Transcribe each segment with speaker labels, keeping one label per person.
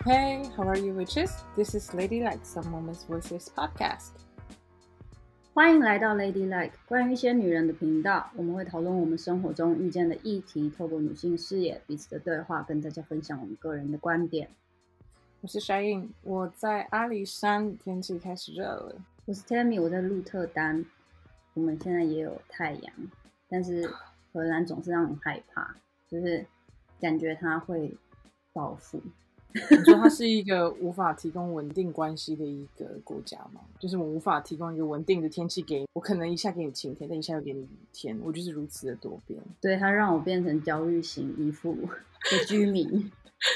Speaker 1: Hey, how are you, witches? This is Ladylike, Some Moments Voices podcast.
Speaker 2: 欢迎来到 Ladylike 关于一些女人的频道，我们会讨论我们生活中遇见的议题，透过女性视野、彼此的对话，跟大家分享我们个人的观点。
Speaker 1: 我是 Shine， 我在阿里山，天气开始热了。
Speaker 2: 我是 Tammy， 我在鹿特丹，我们现在也有太阳，但是荷兰总是让人害怕，就是感觉它会报复。
Speaker 1: 你说它是一个无法提供稳定关系的一个国家吗？就是我无法提供一个稳定的天气给你，我可能一下给你晴天，但一下又给你雨天，我就是如此的多变。
Speaker 2: 对，它让我变成焦虑型依附的居民。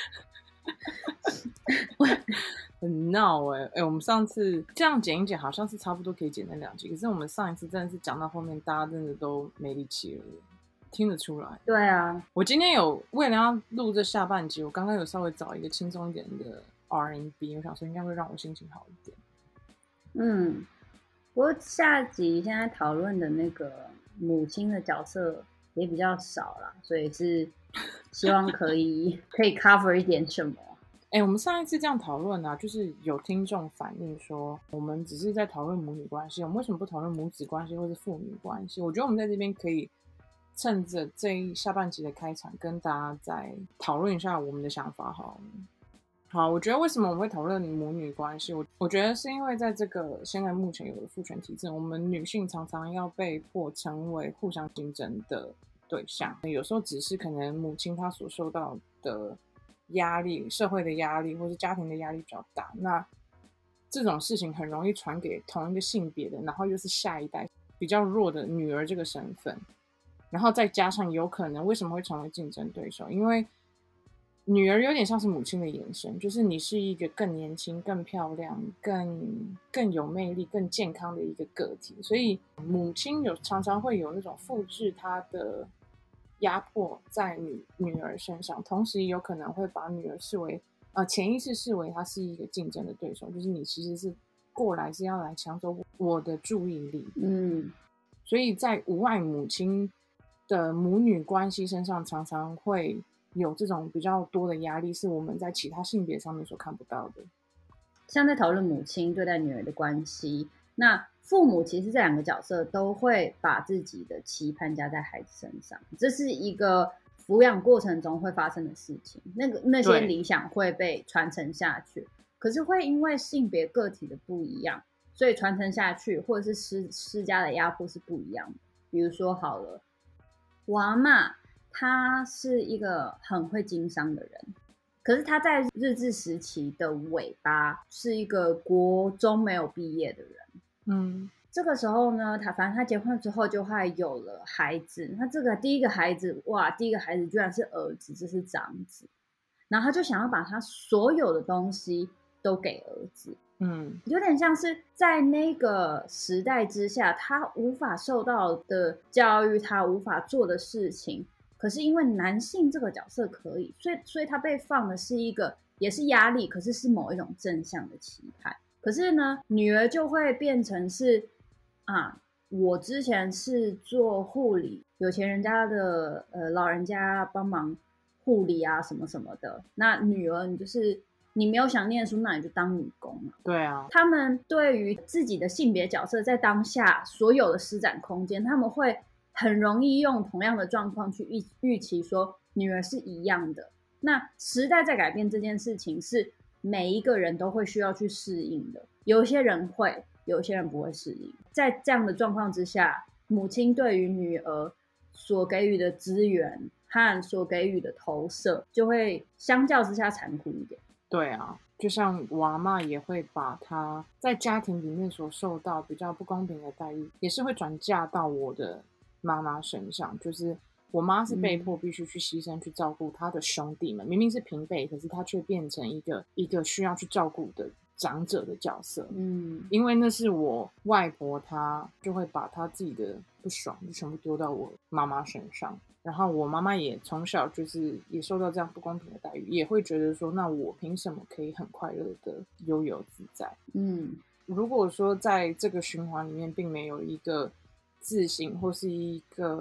Speaker 1: 很闹我们上次这样剪一剪，好像是差不多可以剪成2集，可是我们上一次真的是讲到后面，大家真的都没力气了，听得出来。
Speaker 2: 对啊，
Speaker 1: 我今天有为了要录这下半集，我刚刚有稍微找一个轻松一点的 R&B， 我想说应该会让我心情好一点。
Speaker 2: 不过下集现在讨论的那个母亲的角色也比较少啦，所以是希望可以 cover 一点什么。
Speaker 1: 我们上一次这样讨论啊，就是有听众反映说，我们只是在讨论母女关系，我们为什么不讨论母子关系或是父女关系？我觉得我们在这边可以趁着这一下半集的开场，跟大家再讨论一下我们的想法好了。好，我觉得为什么我们会讨论母女关系？我觉得是因为在这个现在目前有的父权体制，我们女性常常要被迫成为互相竞争的对象，有时候只是可能母亲她所受到的压力，社会的压力或是家庭的压力比较大，那这种事情很容易传给同一个性别的，然后又是下一代比较弱的女儿这个身份，然后再加上有可能为什么会成为竞争对手，因为女儿有点像是母亲的延伸，就是你是一个更年轻、更漂亮、更有魅力、更健康的一个个体，所以母亲常常会有那种复制她的压迫在女儿身上，同时有可能会把女儿视为潜意识视为她是一个竞争的对手，就是你其实是过来是要来抢走我的注意力。所以在无爱母亲的母女关系身上，常常会有这种比较多的压力，是我们在其他性别上面所看不到的。
Speaker 2: 像在讨论母亲对待女儿的关系，那父母其实这两个角色都会把自己的期盼加在孩子身上，这是一个抚养过程中会发生的事情，那些理想会被传承下去，可是会因为性别个体的不一样，所以传承下去或者是施加的压迫是不一样的。比如说好了，我阿嬷她是一个很会经商的人，可是她在日治时期的尾巴是一个国中没有毕业的人。这个时候呢，反正她结婚之后就会有了孩子，那这个第一个孩子居然是儿子，这是长子，然后他就想要把他所有的东西都给儿子。有点像是在那个时代之下，他无法受到的教育，他无法做的事情，可是因为男性这个角色可以，所以他被放的是一个也是压力，可是是某一种正向的期盼。可是呢，女儿就会变成是我之前是做护理，有钱人家的老人家帮忙护理啊什么什么的，那女儿你没有想念书，那你就当女工嘛。
Speaker 1: 对啊，
Speaker 2: 他们对于自己的性别角色在当下所有的施展空间，他们会很容易用同样的状况去预期说女儿是一样的。那时代在改变这件事情是每一个人都会需要去适应的，有些人会，有些人不会适应。在这样的状况之下，母亲对于女儿所给予的资源和所给予的投射就会相较之下残酷一点。
Speaker 1: 对啊，就像我阿嬷也会把她在家庭里面所受到比较不公平的待遇，也是会转嫁到我的妈妈身上。就是我妈是被迫必须去牺牲去照顾她的兄弟们，明明是平辈，可是她却变成一个需要去照顾的长者的角色。因为那是我外婆，她就会把她自己的不爽就全部丢到我妈妈身上，然后我妈妈也从小就是也受到这样不公平的待遇，也会觉得说那我凭什么可以很快乐的悠游自在。如果说在这个循环里面并没有一个自省或是一个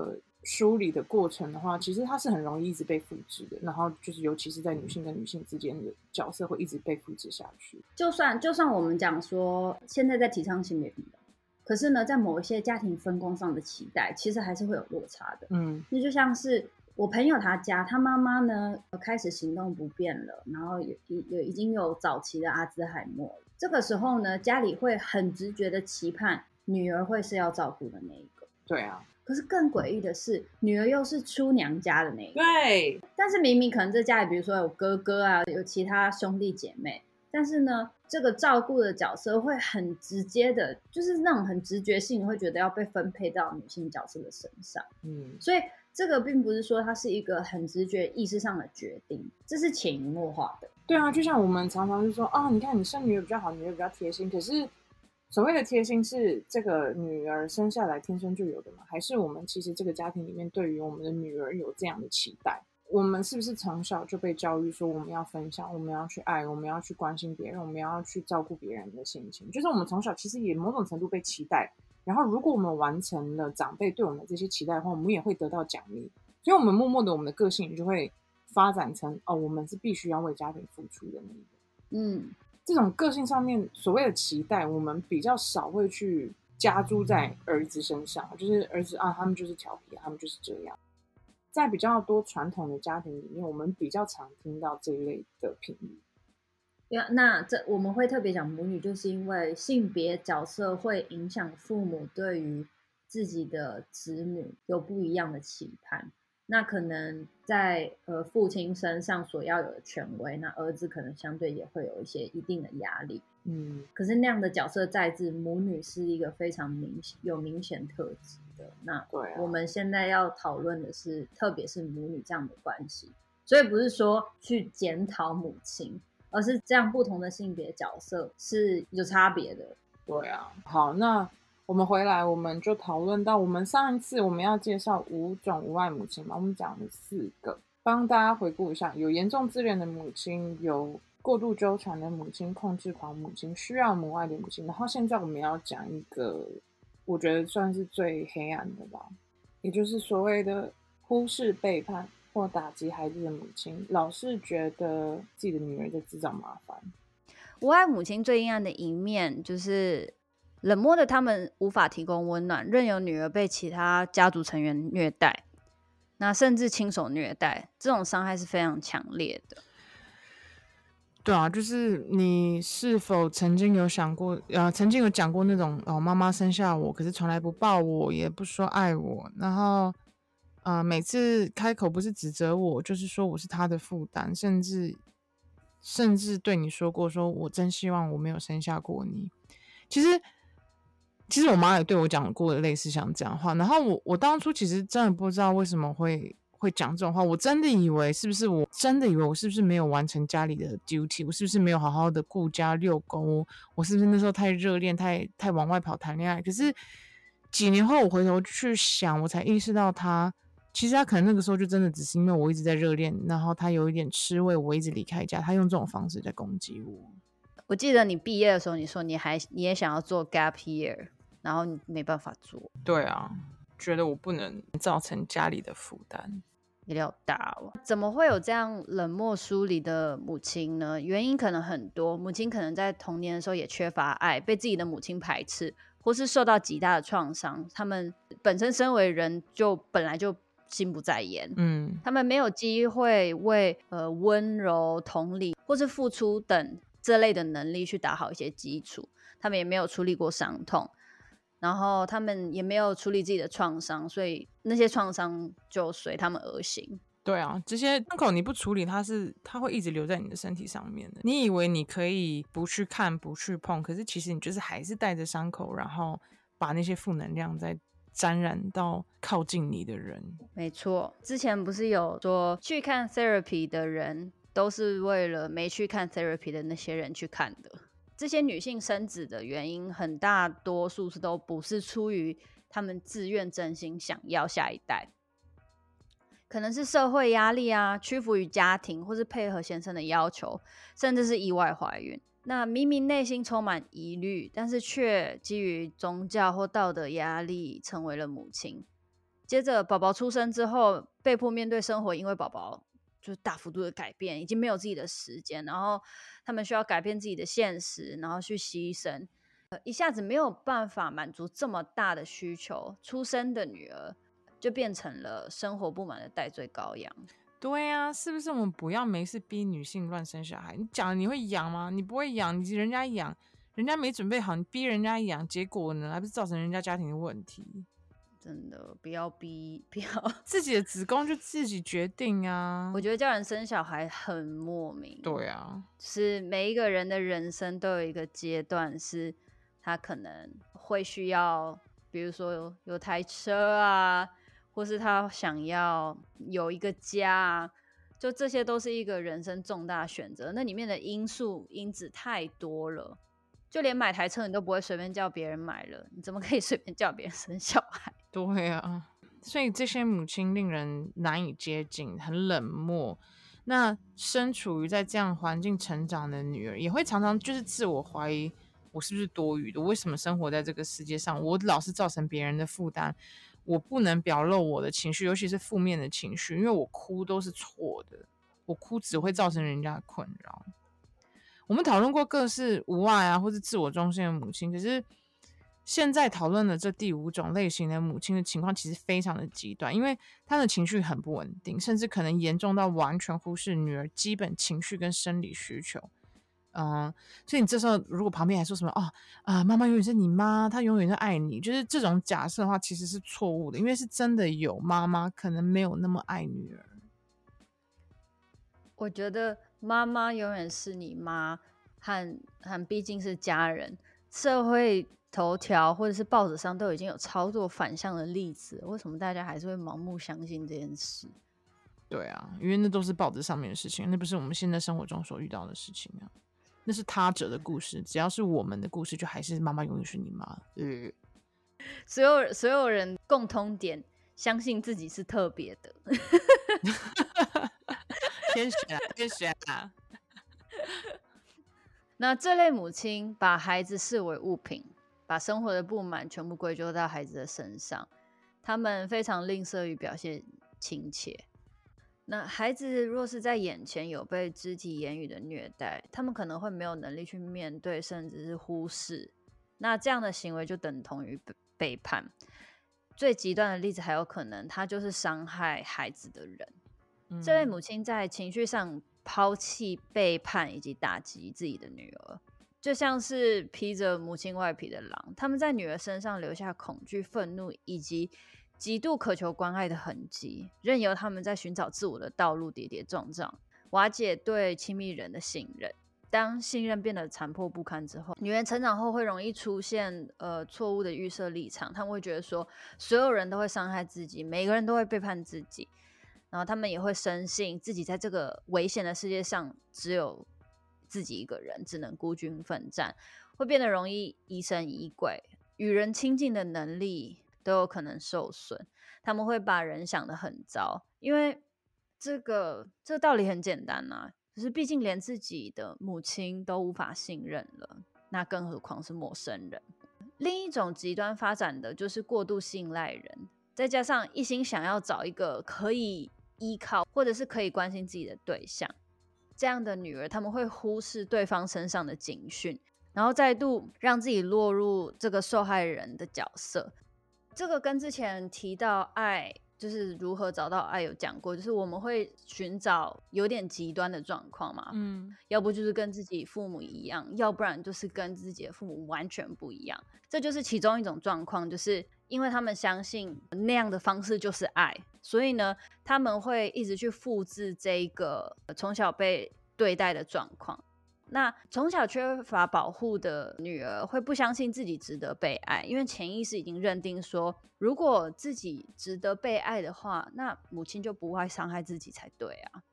Speaker 1: 梳理的过程的话，其实它是很容易一直被复制的，然后就是尤其是在女性跟女性之间的角色会一直被复制下去。
Speaker 2: 就算我们讲说现在在提倡性别平等，可是呢，在某一些家庭分工上的期待，其实还是会有落差的。那就像是我朋友他家，他妈妈呢开始行动不便了，然后已经有早期的阿兹海默了。这个时候呢，家里会很直觉的期盼女儿会是要照顾的那一个。
Speaker 1: 对啊。
Speaker 2: 可是更诡异的是，女儿又是出娘家的那一个。
Speaker 1: 对。
Speaker 2: 但是明明可能这家里，比如说有哥哥啊，有其他兄弟姐妹，但是呢，这个照顾的角色会很直接的，就是那种很直觉性，你会觉得要被分配到女性角色的身上。所以这个并不是说它是一个很直觉意识上的决定，这是潜移默化的。
Speaker 1: 对啊，就像我们常常就说啊，你看你生女儿比较好，女儿比较贴心。可是所谓的贴心是这个女儿生下来天生就有的吗？还是我们其实这个家庭里面对于我们的女儿有这样的期待？我们是不是从小就被教育说我们要分享，我们要去爱，我们要去关心别人，我们要去照顾别人的心情？就是我们从小其实也某种程度被期待，然后如果我们完成了长辈对我们这些期待的话，我们也会得到奖励。所以我们默默的我们的个性就会发展成我们是必须要为家庭付出的那一个。这种个性上面所谓的期待，我们比较少会去加诸在儿子身上，就是儿子他们就是调皮，他们就是这样。在比较多传统的家庭里面，我们比较常听到这一类的评语。
Speaker 2: 那我们会特别讲母女，就是因为性别角色会影响父母对于自己的子女有不一样的期盼。那可能在父亲身上所要有的权威，那儿子可能相对也会有一些一定的压力。可是那样的角色在自母女是一个非常有明显特质的。那我们现在要讨论的是，特别是母女这样的关系，所以不是说去检讨母亲，而是这样不同的性别角色是有差别的。
Speaker 1: 对啊。好，那我们回来，我们就讨论到我们上一次我们要介绍5种无爱母亲嘛，我们讲了4个，帮大家回顾一下：有严重自恋的母亲，有过度纠缠的母亲，控制狂母亲，需要母爱的母亲。然后现在我们要讲一个我觉得算是最黑暗的吧，也就是所谓的忽视、背叛或打击孩子的母亲，老是觉得自己的女儿在制造麻烦。
Speaker 2: 无爱母亲最阴暗的一面就是冷漠的他们无法提供温暖，任由女儿被其他家族成员虐待，那甚至亲手虐待，这种伤害是非常强烈的。
Speaker 1: 对啊，就是你是否曾经有想过，曾经有讲过那种妈妈生下我，可是从来不抱我，也不说爱我，然后每次开口不是指责我，就是说我是她的负担，甚至对你说过，说我真希望我没有生下过你。其实我妈也对我讲过类似像这样的话，然后我当初其实真的不知道为什么会讲这种话，我真的以为我是不是没有完成家里的 duty， 我是不是没有好好的顾家遛狗，我是不是那时候太热恋，太往外跑谈恋爱。可是几年后我回头去想，我才意识到其实他可能那个时候就真的只是因为我一直在热恋，然后他有一点吃味，我一直离开家，他用这种方式在攻击我。
Speaker 2: 我记得你毕业的时候你说你也想要做 gap year， 然后你没办法做。
Speaker 1: 对啊，觉得我不能造成家里的负担。
Speaker 2: 有点大哦。怎么会有这样冷漠疏离的母亲呢？原因可能很多，母亲可能在童年的时候也缺乏爱，被自己的母亲排斥，或是受到极大的创伤。他们本身身为人就本来就心不在焉，他们没有机会为温柔、同理或是付出等这类的能力去打好一些基础。他们也没有处理过伤痛，然后他们也没有处理自己的创伤，所以那些创伤就随他们而行。
Speaker 1: 对啊，这些伤口你不处理，它会一直留在你的身体上面的。你以为你可以不去看、不去碰，可是其实你就是还是带着伤口，然后把那些负能量再沾染到靠近你的人。
Speaker 2: 没错，之前不是有说去看 therapy 的人都是为了没去看 therapy 的那些人去看的。这些女性生子的原因，很大多数都不是出于她们自愿真心想要下一代，可能是社会压力啊，屈服于家庭，或是配合先生的要求，甚至是意外怀孕。那明明内心充满疑虑，但是却基于宗教或道德压力成为了母亲。 接着宝宝出生之后被迫面对生活，因为宝宝就是大幅度的改变，已经没有自己的时间，然后他们需要改变自己的现实，然后去牺牲，一下子没有办法满足这么大的需求，出生的女儿就变成了生活不满的代罪羔羊。
Speaker 1: 对啊，是不是我们不要没事逼女性乱生小孩？你讲了你会养吗？你不会养，你人家养，人家没准备好，你逼人家养，结果呢，还不是造成人家家庭的问题？
Speaker 2: 真的不要逼，不要
Speaker 1: 自己的子宫就自己决定啊！
Speaker 2: 我觉得叫人生小孩很莫名。
Speaker 1: 对啊，
Speaker 2: 是每一个人的人生都有一个阶段，是他可能会需要，比如说有台车啊，或是他想要有一个家啊，就这些都是一个人生重大选择。那里面的因子太多了，就连买台车你都不会随便叫别人买了，你怎么可以随便叫别人生小孩？
Speaker 1: 对啊，所以这些母亲令人难以接近，很冷漠。那身处于在这样环境成长的女儿，也会常常就是自我怀疑：我是不是多余的？我为什么生活在这个世界上？我老是造成别人的负担，我不能表露我的情绪，尤其是负面的情绪，因为我哭都是错的，我哭只会造成人家的困扰。我们讨论过各式无爱啊，或是自我中心的母亲，可是现在讨论的这第5种类型的母亲的情况其实非常的极端，因为她的情绪很不稳定，甚至可能严重到完全忽视女儿基本情绪跟生理需求。所以你这时候如果旁边还说什么妈妈永远是你妈，她永远是爱你，就是这种假设的话其实是错误的，因为是真的有妈妈可能没有那么爱女儿。
Speaker 2: 我觉得妈妈永远是你妈，和毕竟是家人，社会头条或者是报纸上都已经有超多反向的例子，为什么大家还是会盲目相信这件事？
Speaker 1: 对啊，因为那都是报纸上面的事情，那不是我们现在生活中所遇到的事情啊。那是他者的故事，只要是我们的故事，就还是妈妈永远是你妈。
Speaker 2: 所有人共通点，相信自己是特别的。
Speaker 1: 天选啊，天选啊！
Speaker 2: 那这类母亲把孩子视为物品，把生活的不满全部归咎到孩子的身上，他们非常吝啬于表现亲切。那孩子若是在眼前有被肢体言语的虐待，他们可能会没有能力去面对，甚至是忽视。那这样的行为就等同于背叛。最极端的例子还有可能，他就是伤害孩子的人。这位母亲在情绪上抛弃、背叛以及打击自己的女儿，就像是披着母亲外皮的狼，他们在女儿身上留下恐惧、愤怒以及极度渴求关爱的痕迹，任由他们在寻找自我的道路跌跌撞撞，瓦解对亲密人的信任。当信任变得残破不堪之后，女人成长后会容易出现错误的预设立场，他们会觉得说所有人都会伤害自己，每个人都会背叛自己，然后他们也会深信自己在这个危险的世界上只有自己一个人，只能孤军奋战，会变得容易疑神疑鬼，与人亲近的能力都有可能受损。他们会把人想得很糟，因为这道理很简单啊，就是毕竟连自己的母亲都无法信任了，那更何况是陌生人。另一种极端发展的就是过度信赖人，再加上一心想要找一个可以依靠或者是可以关心自己的对象，这样的女儿他们会忽视对方身上的警讯，然后再度让自己落入这个受害人的角色。这个跟之前提到爱，就是如何找到爱有讲过，就是我们会寻找有点极端的状况嘛，要不就是跟自己父母一样，要不然就是跟自己的父母完全不一样。这就是其中一种状况，就是因为他们相信那样的方式就是爱，所以呢，他们会一直去复制这个从小被对待的状况。那从小缺乏保护的女儿会不相信自己值得被爱，因为潜意识已经认定说，如果自己值得被爱的话，那母亲就不会伤害自己才对啊。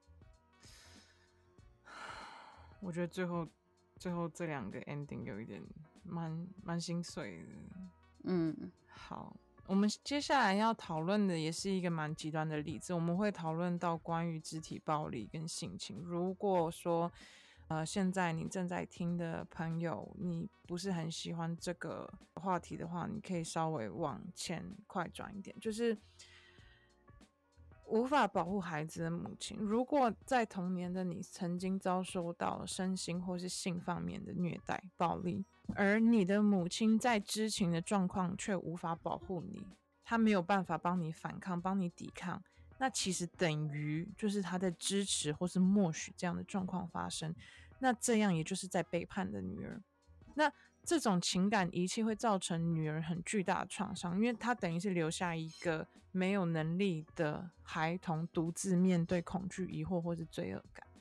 Speaker 1: 我觉得最后这2个 ending 有一点蛮心碎的。好，我们接下来要讨论的也是一个蛮极端的例子，我们会讨论到关于肢体暴力跟性侵。如果说现在你正在听的朋友，你不是很喜欢这个话题的话，你可以稍微往前快转一点。就是无法保护孩子的母亲，如果在童年的你曾经遭受到身心或是性方面的虐待、暴力，而你的母亲在知情的状况却无法保护你，她没有办法帮你反抗、帮你抵抗，那其实等于就是她在支持或是默许这样的状况发生，那这样也就是在背叛的女儿。那这种情感遗弃会造成女儿很巨大的创伤，因为她等于是留下一个没有能力的孩童独自面对恐惧、疑惑或是罪恶感。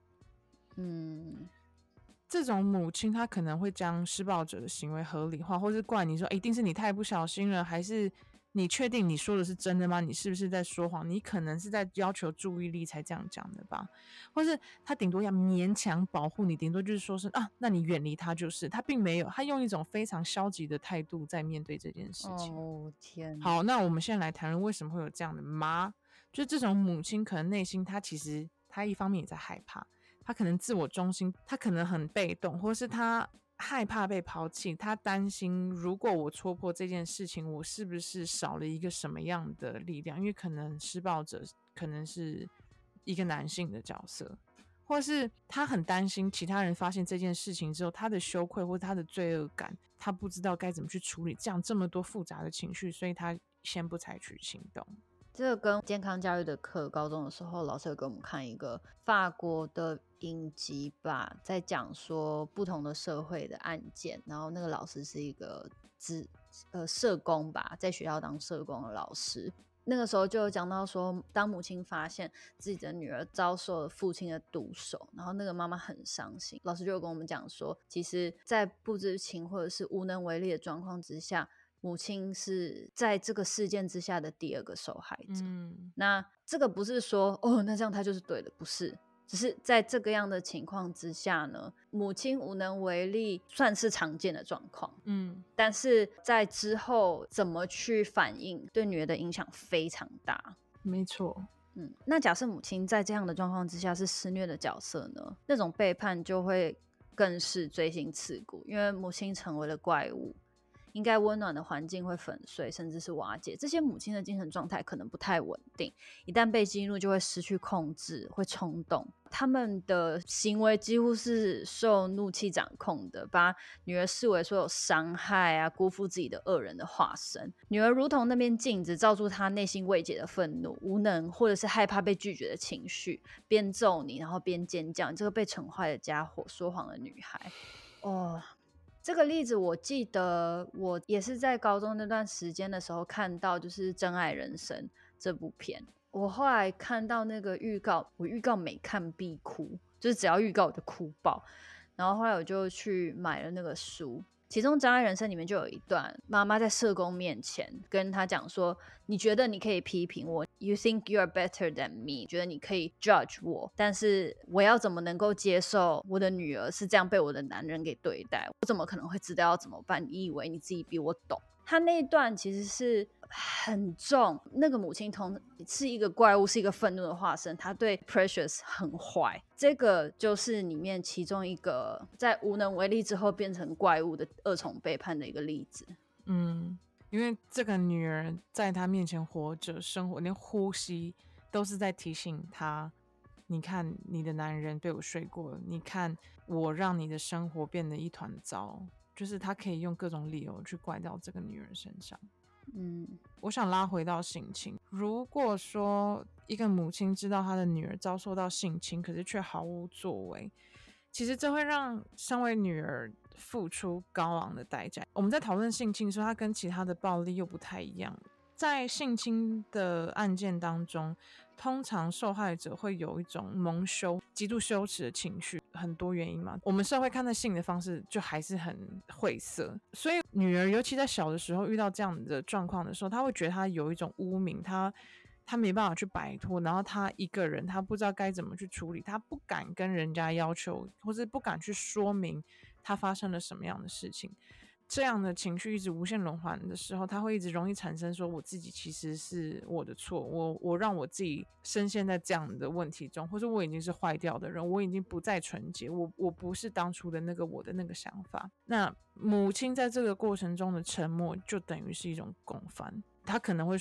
Speaker 1: 这种母亲她可能会将施暴者的行为合理化，或是怪你说一定是你太不小心了，还是你确定你说的是真的吗？你是不是在说谎？你可能是在要求注意力才这样讲的吧？或是他顶多要勉强保护你，顶多就是说是那你远离他就是。他并没有，他用一种非常消极的态度在面对这件事情。
Speaker 2: 天！
Speaker 1: 好，那我们现在来谈论为什么会有这样的妈，就这种母亲可能内心她其实她一方面也在害怕，她可能自我中心，她可能很被动，或是她害怕被抛弃，他担心如果我戳破这件事情，我是不是少了一个什么样的力量？因为可能施暴者可能是一个男性的角色，或是他很担心其他人发现这件事情之后，他的羞愧或他的罪恶感，他不知道该怎么去处理这么多复杂的情绪，所以他先不采取行动。
Speaker 2: 这个跟健康教育的课，高中的时候老师有给我们看一个法国的影集吧，在讲说不同的社会的案件，然后那个老师是一个社工吧，在学校当社工的老师。那个时候就有讲到说，当母亲发现自己的女儿遭受了父亲的毒手，然后那个妈妈很伤心，老师就有跟我们讲说，其实在不知情或者是无能为力的状况之下，母亲是在这个事件之下的第二个受害者。那这个不是说那这样他就是对的，不是，只是在这个样的情况之下呢，母亲无能为力算是常见的状况。但是在之后怎么去反应，对女儿的影响非常大。
Speaker 1: 没错。
Speaker 2: 那假设母亲在这样的状况之下是施虐的角色呢，那种背叛就会更是锥心刺骨，因为母亲成为了怪物，应该温暖的环境会粉碎，甚至是瓦解。这些母亲的精神状态可能不太稳定，一旦被激怒就会失去控制，会冲动。他们的行为几乎是受怒气掌控的，把女儿视为所有伤害啊、辜负自己的恶人的化身。女儿如同那面镜子，照出她内心未解的愤怒、无能或者是害怕被拒绝的情绪，边揍你，然后边尖叫，你这个被宠坏的家伙，说谎的女孩。这个例子我记得我也是在高中那段时间的时候看到，就是《真爱人生》这部片。我后来看到那个预告，我预告每看必哭，就是只要预告我就哭爆。然后后来我就去买了那个书，其中《真爱人生》里面就有一段，妈妈在社工面前跟他讲说，你觉得你可以批评我， You think you are better than me， 觉得你可以 judge 我，但是我要怎么能够接受我的女儿是这样被我的男人给对待？我怎么可能会知道要怎么办？你以为你自己比我懂？他那一段其实是很重，那个母亲是一个怪物，是一个愤怒的化身，她对 Precious 很坏，这个就是里面其中一个在无能为力之后变成怪物的二重背叛的一个例子。
Speaker 1: 因为这个女儿在她面前活着生活，连呼吸都是在提醒她，你看你的男人被我睡过了，你看我让你的生活变得一团糟，就是她可以用各种理由去怪到这个女儿身上。我想拉回到性侵，如果说一个母亲知道她的女儿遭受到性侵，可是却毫无作为，其实这会让身为女儿付出高昂的代价。我们在讨论性侵的时候，它跟其他的暴力又不太一样。在性侵的案件当中，通常受害者会有一种蒙羞、极度羞耻的情绪，很多原因嘛。我们社会看待性的方式就还是很晦涩，所以女儿尤其在小的时候遇到这样的状况的时候，她会觉得她有一种污名，她没办法去摆脱，然后她一个人，她不知道该怎么去处理，她不敢跟人家要求，或是不敢去说明她发生了什么样的事情。这样的情绪一直无限轮环的时候，他会一直容易产生说我自己其实是我的错，我让我自己深陷在这样的问题中，或者我已经是坏掉的人，我已经不再纯洁，我不是当初的那个我的那个想法。那母亲在这个过程中的沉默就等于是一种共犯，他可能会说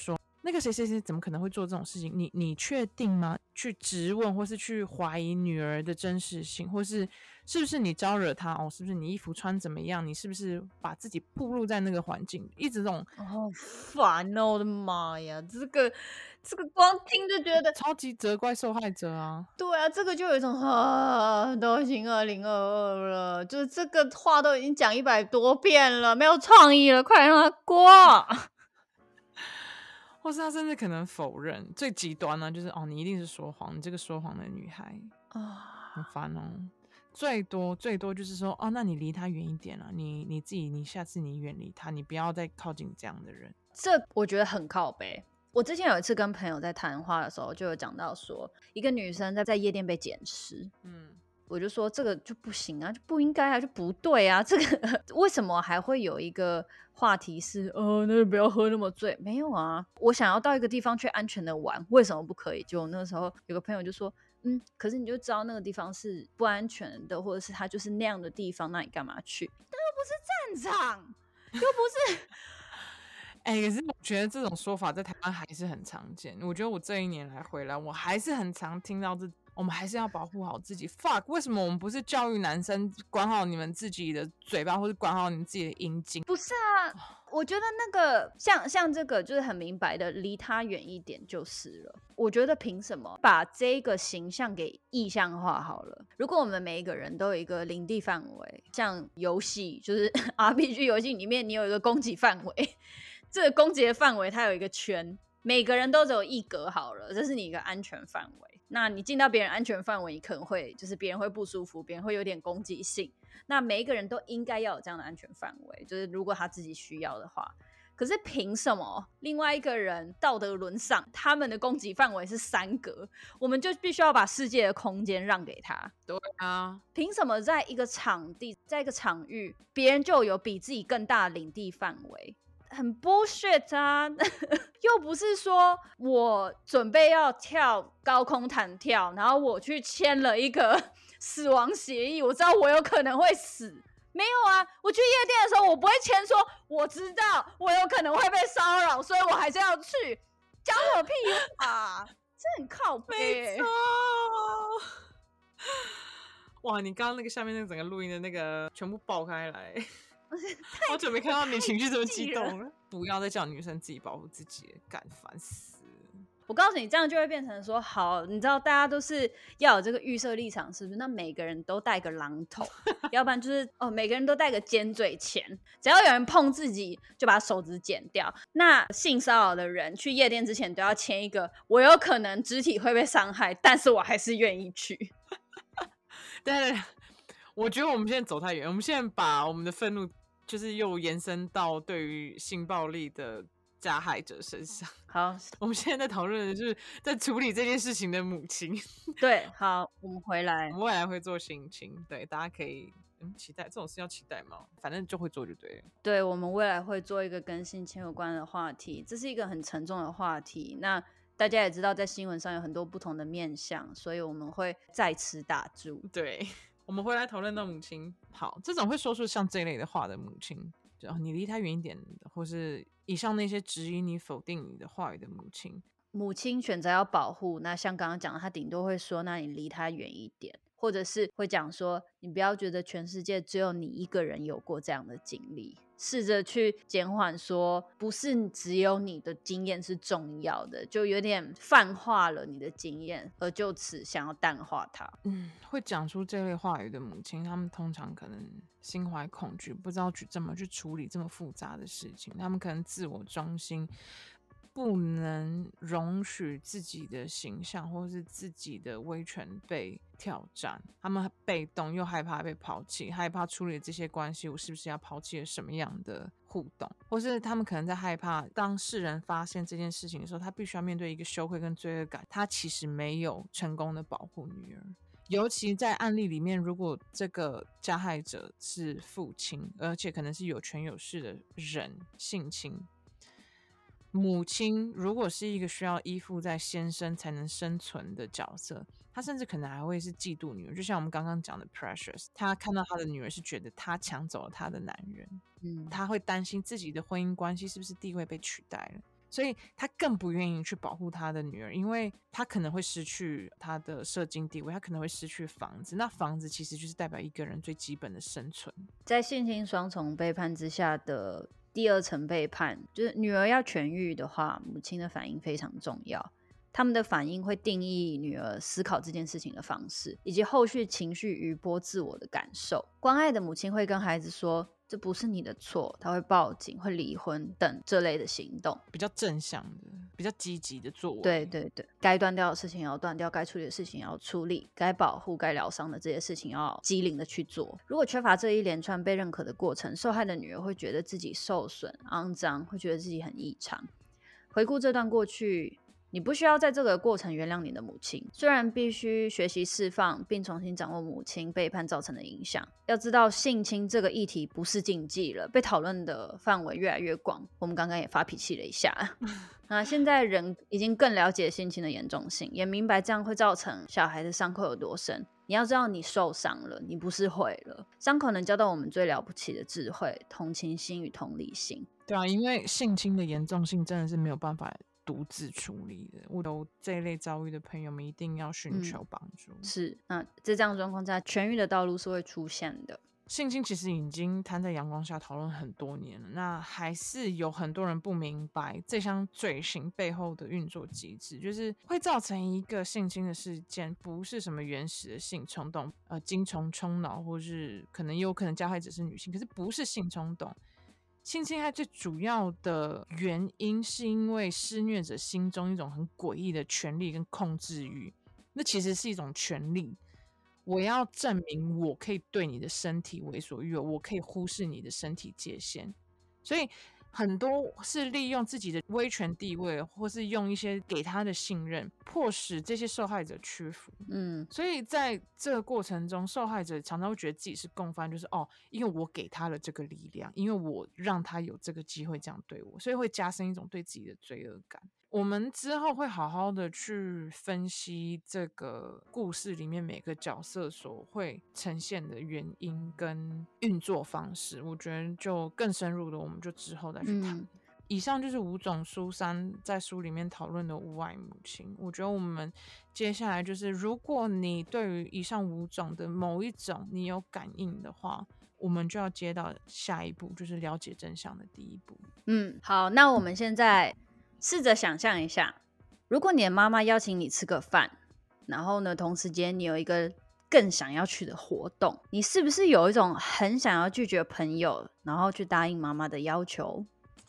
Speaker 1: 那个谁谁谁怎么可能会做这种事情？你确定吗？去质问或是去怀疑女儿的真实性，或是不是你招惹她哦？是不是你衣服穿怎么样？你是不是把自己暴露在那个环境？一直这种
Speaker 2: 好烦哦！我的妈呀，这个光听就觉得，
Speaker 1: 超级责怪受害者啊！
Speaker 2: 对啊，这个就有一种都已经2022了，就是这个话都已经讲100多遍了，没有创意了，快点让他过。
Speaker 1: 或是他甚至可能否认，最极端呢就是哦，你一定是说谎，你这个说谎的女孩
Speaker 2: 啊，
Speaker 1: 很烦哦。最多就是说哦，那你离他远一点啊，你自己，你下次你远离他，你不要再靠近这样的人。
Speaker 2: 这我觉得很靠北。我之前有一次跟朋友在谈话的时候，就有讲到说，一个女生在夜店被捡尸，我就说这个就不行啊，就不应该啊，就不对啊，这个为什么还会有一个话题是那就不要喝那么醉？没有啊，我想要到一个地方去安全的玩，为什么不可以？就那时候有个朋友就说，可是你就知道那个地方是不安全的，或者是它就是那样的地方，那你干嘛去？那又不是战场，又不是。
Speaker 1: 可是我觉得这种说法在台湾还是很常见。我觉得我这1年来回来，我还是很常听到我们还是要保护好自己。Fuck， 为什么我们不是教育男生管好你们自己的嘴巴，或是管好你们自己的阴茎？
Speaker 2: 不是啊，我觉得那个像这个就是很明白的，离他远一点就是了。我觉得凭什么把这个形象给意象化好了？如果我们每一个人都有一个领地范围，像游戏就是 RPG 游戏里面，你有一个攻击范围，这个攻击的范围它有一个圈，每个人都只有1格好了，这是你一个安全范围。那你进到别人安全范围，你可能会就是别人会不舒服，别人会有点攻击性。那每一个人都应该要有这样的安全范围，就是如果他自己需要的话。可是凭什么另外一个人道德沦丧，他们的攻击范围是3格，我们就必须要把世界的空间让给他？
Speaker 1: 对啊，
Speaker 2: 凭什么在一个场地，在一个场域，别人就有比自己更大的领地范围？很 bullshit 啊！又不是说我准备要跳高空弹跳，然后我去签了一个死亡协议，我知道我有可能会死。没有啊，我去夜店的时候，我不会签说我知道我有可能会被骚扰，所以我还是要去。讲我屁话，这很靠背。
Speaker 1: 没错。哇，你刚刚那个下面那个整个录音的那个全部爆开来。好久没看到你情绪这么激动了。不要再叫女生自己保护自己了，干烦死。
Speaker 2: 我告诉你，这样就会变成说，好，你知道大家都是要有这个预设立场，是不是？那每个人都带个榔头，要不然就是每个人都带个尖嘴钳，只要有人碰自己，就把手指剪掉。那性骚扰的人去夜店之前都要签一个，我有可能肢体会被伤害，但是我还是愿意去。
Speaker 1: 对，我觉得我们现在走太远，我们现在把我们的愤怒就是又延伸到对于性暴力的加害者身上。
Speaker 2: 好，
Speaker 1: 我们现在在讨论的就是在处理这件事情的母亲。
Speaker 2: 对，好，我们回来，
Speaker 1: 我们未来会做性侵，对，大家可以期待。这种事要期待吗？反正就会做就对了。
Speaker 2: 对，我们未来会做一个跟性侵有关的话题，这是一个很沉重的话题。那大家也知道，在新闻上有很多不同的面向，所以我们会在此打住。
Speaker 1: 对，我们回来讨论到母亲。好，这种会说出像这一类的话的母亲，就你离他远一点，或是以上那些质疑你、否定你的话语的母亲。
Speaker 2: 母亲选择要保护，那像刚刚讲的，他顶多会说，那你离他远一点，或者是会讲说，你不要觉得全世界只有你一个人有过这样的经历，试着去减缓说，不是只有你的经验是重要的，就有点泛化了你的经验，而就此想要淡化它。
Speaker 1: 会讲出这类话语的母亲，他们通常可能心怀恐惧，不知道怎么去处理这么复杂的事情，他们可能自我中心，不能容许自己的形象或是自己的威权被挑战，他们被动又害怕被抛弃，害怕处理这些关系，我是不是要抛弃了什么样的互动，或是他们可能在害怕当事人发现这件事情的时候，他必须要面对一个羞愧跟罪恶感，他其实没有成功的保护女儿。尤其在案例里面，如果这个加害者是父亲，而且可能是有权有势的人性侵，母亲如果是一个需要依附在先生才能生存的角色，她甚至可能还会是嫉妒女儿，就像我们刚刚讲的 Precious， 她看到她的女儿是觉得她抢走了她的男人，她会担心自己的婚姻关系是不是地位被取代了， 所以他更不愿意去保护他的女儿，因为他可能会失去他的社经地位，他可能会失去房子，那房子其实就是代表一个人最基本的生存。
Speaker 2: 在性侵双重背叛之下的第二层背叛，就是女儿要痊愈的话，母亲的反应非常重要。他们的反应会定义女儿思考这件事情的方式，以及后续情绪余波自我的感受。关爱的母亲会跟孩子说这不是你的错，他会报警，会离婚等这类的行动，
Speaker 1: 比较正向的，比较积极的作为。
Speaker 2: 对对对，该断掉的事情要断掉，该处理的事情要处理，该保护该疗伤的这些事情要机灵的去做。如果缺乏这一连串被认可的过程，受害的女儿会觉得自己受损肮脏，会觉得自己很异常。回顾这段过去，你不需要在这个过程原谅你的母亲，虽然必须学习释放并重新掌握母亲背叛造成的影响。要知道性侵这个议题不是禁忌了，被讨论的范围越来越广。我们刚刚也发脾气了一下现在人已经更了解性侵的严重性，也明白这样会造成小孩的伤口有多深。你要知道你受伤了，你不是毁了。伤口能教到我们最了不起的智慧、同情心与同理心。
Speaker 1: 对啊，因为性侵的严重性真的是没有办法独自处理的，我有这一类遭遇的朋友们一定要寻求帮助。
Speaker 2: 是，那在这样的状况下，痊愈的道路是会出现的。
Speaker 1: 性侵其实已经摊在阳光下讨论很多年了，那还是有很多人不明白这项罪行背后的运作机制，就是会造成一个性侵的事件不是什么原始的性冲动，精虫冲脑，或是可能有可能加害者是女性，可是不是性冲动。性侵害最主要的原因是因为施虐者心中一种很诡异的权力跟控制欲，那其实是一种权力。我要证明我可以对你的身体为所欲为，我可以忽视你的身体界限，所以很多是利用自己的威权地位，或是用一些给他的信任，迫使这些受害者屈服。所以在这个过程中，受害者常常会觉得自己是共犯，就是因为我给他了这个力量，因为我让他有这个机会这样对我，所以会加深一种对自己的罪恶感。我们之后会好好的去分析这个故事里面每个角色所会呈现的原因跟运作方式，我觉得就更深入的我们就之后再去谈。以上就是吴总书3在书里面讨论的无爱母亲。我觉得我们接下来就是，如果你对于以上5种的某一种你有感应的话，我们就要接到下一步，就是了解真相的第一步。
Speaker 2: 好，那我们现在试着想象一下，如果你的妈妈邀请你吃个饭，然后呢，同时间你有一个更想要去的活动，你是不是有一种很想要拒绝朋友，然后去答应妈妈的要求？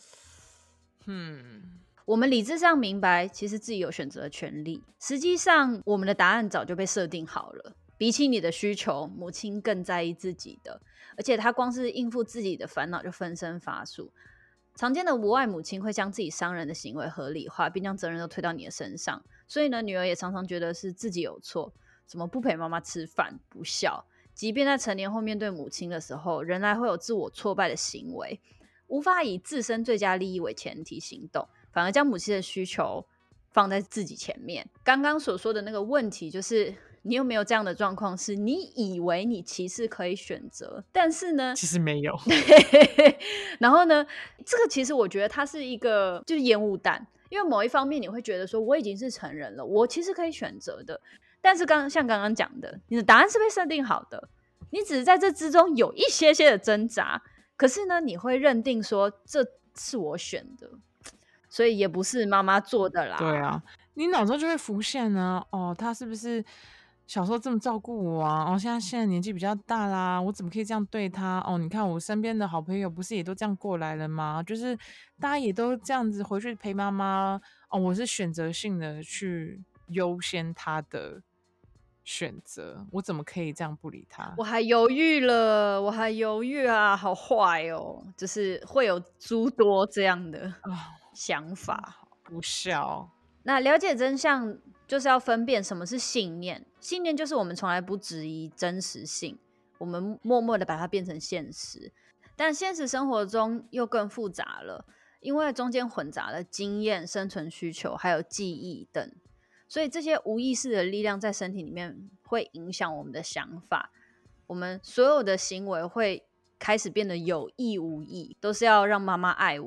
Speaker 2: 我们理智上明白，其实自己有选择的权利，实际上我们的答案早就被设定好了。比起你的需求，母亲更在意自己的，而且她光是应付自己的烦恼就分身乏术。常见的无爱母亲会将自己伤人的行为合理化，并将责任都推到你的身上，所以呢，女儿也常常觉得是自己有错，什么不陪妈妈吃饭，不孝，即便在成年后面对母亲的时候，仍然会有自我挫败的行为，无法以自身最佳利益为前提行动，反而将母亲的需求放在自己前面。刚刚所说的那个问题就是，你有没有这样的状况，是你以为你其实可以选择，但是呢
Speaker 1: 其实没有
Speaker 2: 然后呢，这个其实我觉得它是一个就是烟雾弹，因为某一方面你会觉得说我已经是成人了，我其实可以选择的，但是像刚刚讲的，你的答案是被设定好的，你只是在这之中有一些些的挣扎，可是呢你会认定说这是我选的，所以也不是妈妈做的啦。
Speaker 1: 对啊，你脑中就会浮现呢，他是不是小时候这么照顾我啊？现在年纪比较大啦，我怎么可以这样对他？你看我身边的好朋友不是也都这样过来了吗？就是大家也都这样子回去陪妈妈。我是选择性的去优先他的选择，我怎么可以这样不理他？
Speaker 2: 我还犹豫啊，好坏哦，就是会有诸多这样的想法。
Speaker 1: 不孝。
Speaker 2: 那了解真相就是要分辨什么是信念，信念就是我们从来不质疑真实性，我们默默的把它变成现实，但现实生活中又更复杂了，因为中间混杂了经验、生存需求还有记忆等，所以这些无意识的力量在身体里面会影响我们的想法，我们所有的行为会开始变得有意无意，都是要让妈妈爱我，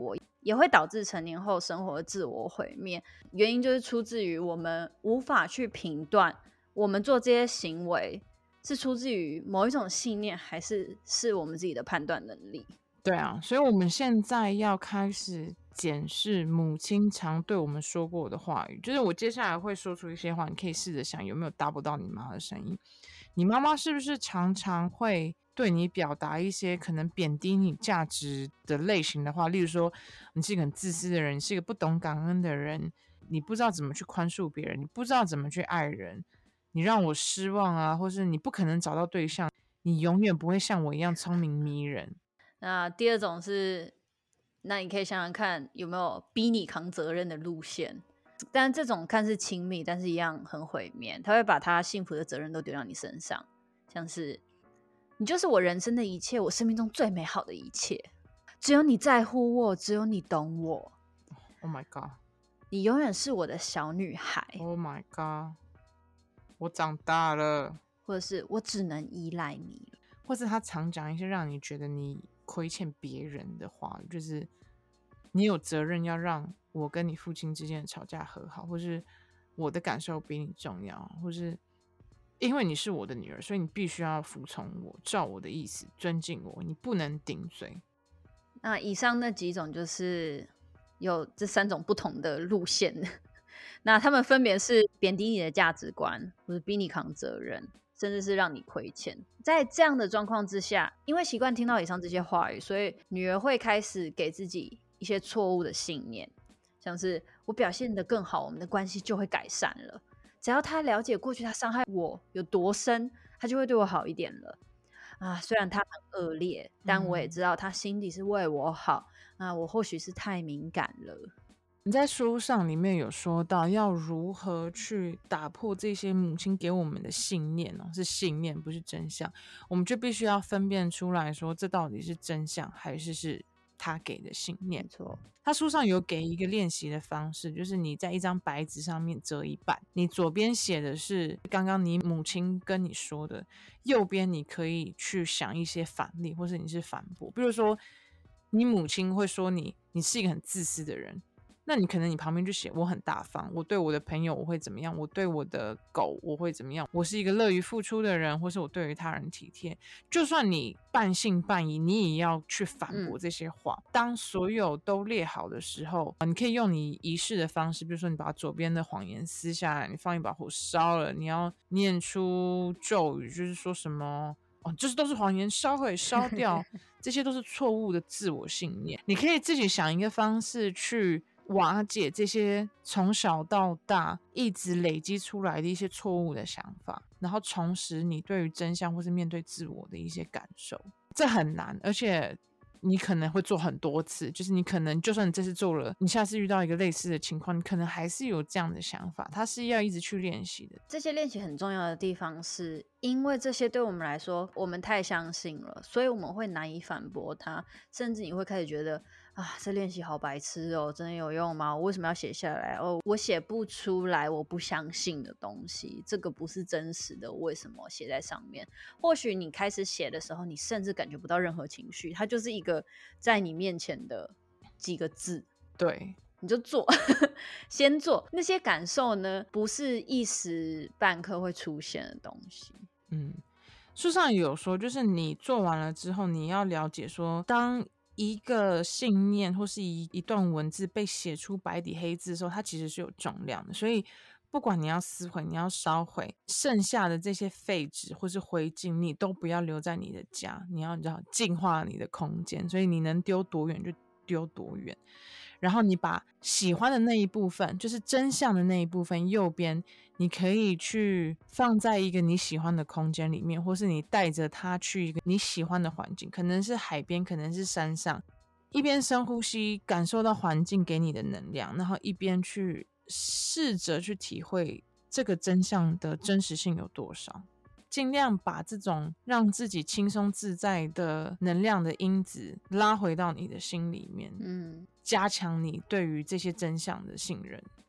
Speaker 2: 也会导致成年后生活的自我毁灭。原因就是出自于我们无法去评断我们做这些行为是出自于某一种信念，还是我们自己的判断能力。
Speaker 1: 对啊，所以我们现在要开始检视母亲常对我们说过的话语，就是我接下来会说出一些话，你可以试着想有没有达不到你妈的声音。你妈妈是不是常常会对你表达一些可能贬低你价值的类型的话，例如说你是一个很自私的人，你是一个不懂感恩的人，你不知道怎么去宽恕别人，你不知道怎么去爱人，你让我失望啊，或是你不可能找到对象，你永远不会像我一样聪明迷人。
Speaker 2: 那第二种是，那你可以想想看有没有逼你扛责任的路线。但这种看似亲密，但是一样很毁灭。他会把他幸福的责任都丢到你身上，像是你就是我人生的一切，我生命中最美好的一切，只有你在乎我，只有你懂我。
Speaker 1: Oh my god！
Speaker 2: 你永远是我的小女孩。
Speaker 1: Oh my god！ 我长大了，
Speaker 2: 或者是我只能依赖你。
Speaker 1: 或是他常讲一些让你觉得你亏欠别人的话，就是你有责任要让我跟你父亲之间的吵架和好，或是我的感受比你重要，或是因为你是我的女儿，所以你必须要服从我，照我的意思，尊敬我，你不能顶嘴。
Speaker 2: 那以上那几种就是有这3种不同的路线，那他们分别是贬低你的价值观，或者逼你扛责任，甚至是让你亏欠。在这样的状况之下，因为习惯听到以上这些话语，所以女儿会开始给自己一些错误的信念，像是我表现得更好，我们的关系就会改善了。只要她了解过去她伤害我有多深，她就会对我好一点了。虽然她很恶劣，但我也知道她心底是为我好。我或许是太敏感了。
Speaker 1: 你在书上里面有说到要如何去打破这些母亲给我们的信念哦，是信念不是真相，我们就必须要分辨出来说这到底是真相还是他给的信念。
Speaker 2: 没错，
Speaker 1: 他书上有给一个练习的方式，就是你在一张白纸上面折一半，你左边写的是刚刚你母亲跟你说的，右边你可以去想一些反例，或是你是反驳。比如说你母亲会说你是一个很自私的人，那你可能你旁边就写我很大方，我对我的朋友我会怎么样，我对我的狗我会怎么样，我是一个乐于付出的人，或是我对于他人体贴。就算你半信半疑，你也要去反驳这些话。当所有都列好的时候，你可以用你仪式的方式，比如说你把左边的谎言撕下来，你放一把火烧了，你要念出咒语，就是说什么这都是谎言，烧毁烧掉这些都是错误的自我信念。你可以自己想一个方式去瓦解这些从小到大一直累积出来的一些错误的想法，然后重拾你对于真相或是面对自我的一些感受。这很难，而且你可能会做很多次，就是你可能就算你这次做了，你下次遇到一个类似的情况，你可能还是有这样的想法，它是要一直去练习的。
Speaker 2: 这些练习很重要的地方是因为这些对我们来说我们太相信了，所以我们会难以反驳它，甚至你会开始觉得这练习好白痴哦，真的有用吗？我为什么要写下来？我写不出来我不相信的东西，这个不是真实的，为什么写在上面？或许你开始写的时候，你甚至感觉不到任何情绪，它就是一个在你面前的几个字。
Speaker 1: 对，
Speaker 2: 你就做先做，那些感受呢不是一时半刻会出现的东西。
Speaker 1: 书上有说，就是你做完了之后，你要了解说，当一个信念或是一段文字被写出白底黑字的时候，它其实是有重量的。所以不管你要撕毁，你要烧毁，剩下的这些废纸或是灰烬，你都不要留在你的家，你要净化你的空间，所以你能丢多远就丢多远。然后你把喜欢的那一部分，就是真相的那一部分，右边你可以去放在一个你喜欢的空间里面，或是你带着它去一个你喜欢的环境，可能是海边，可能是山上，一边深呼吸，感受到环境给你的能量，然后一边去试着去体会这个真相的真实性有多少。尽量把这种让自己轻松自在的能量的因子拉回到你的心里面，加强你对于这些真相的信任。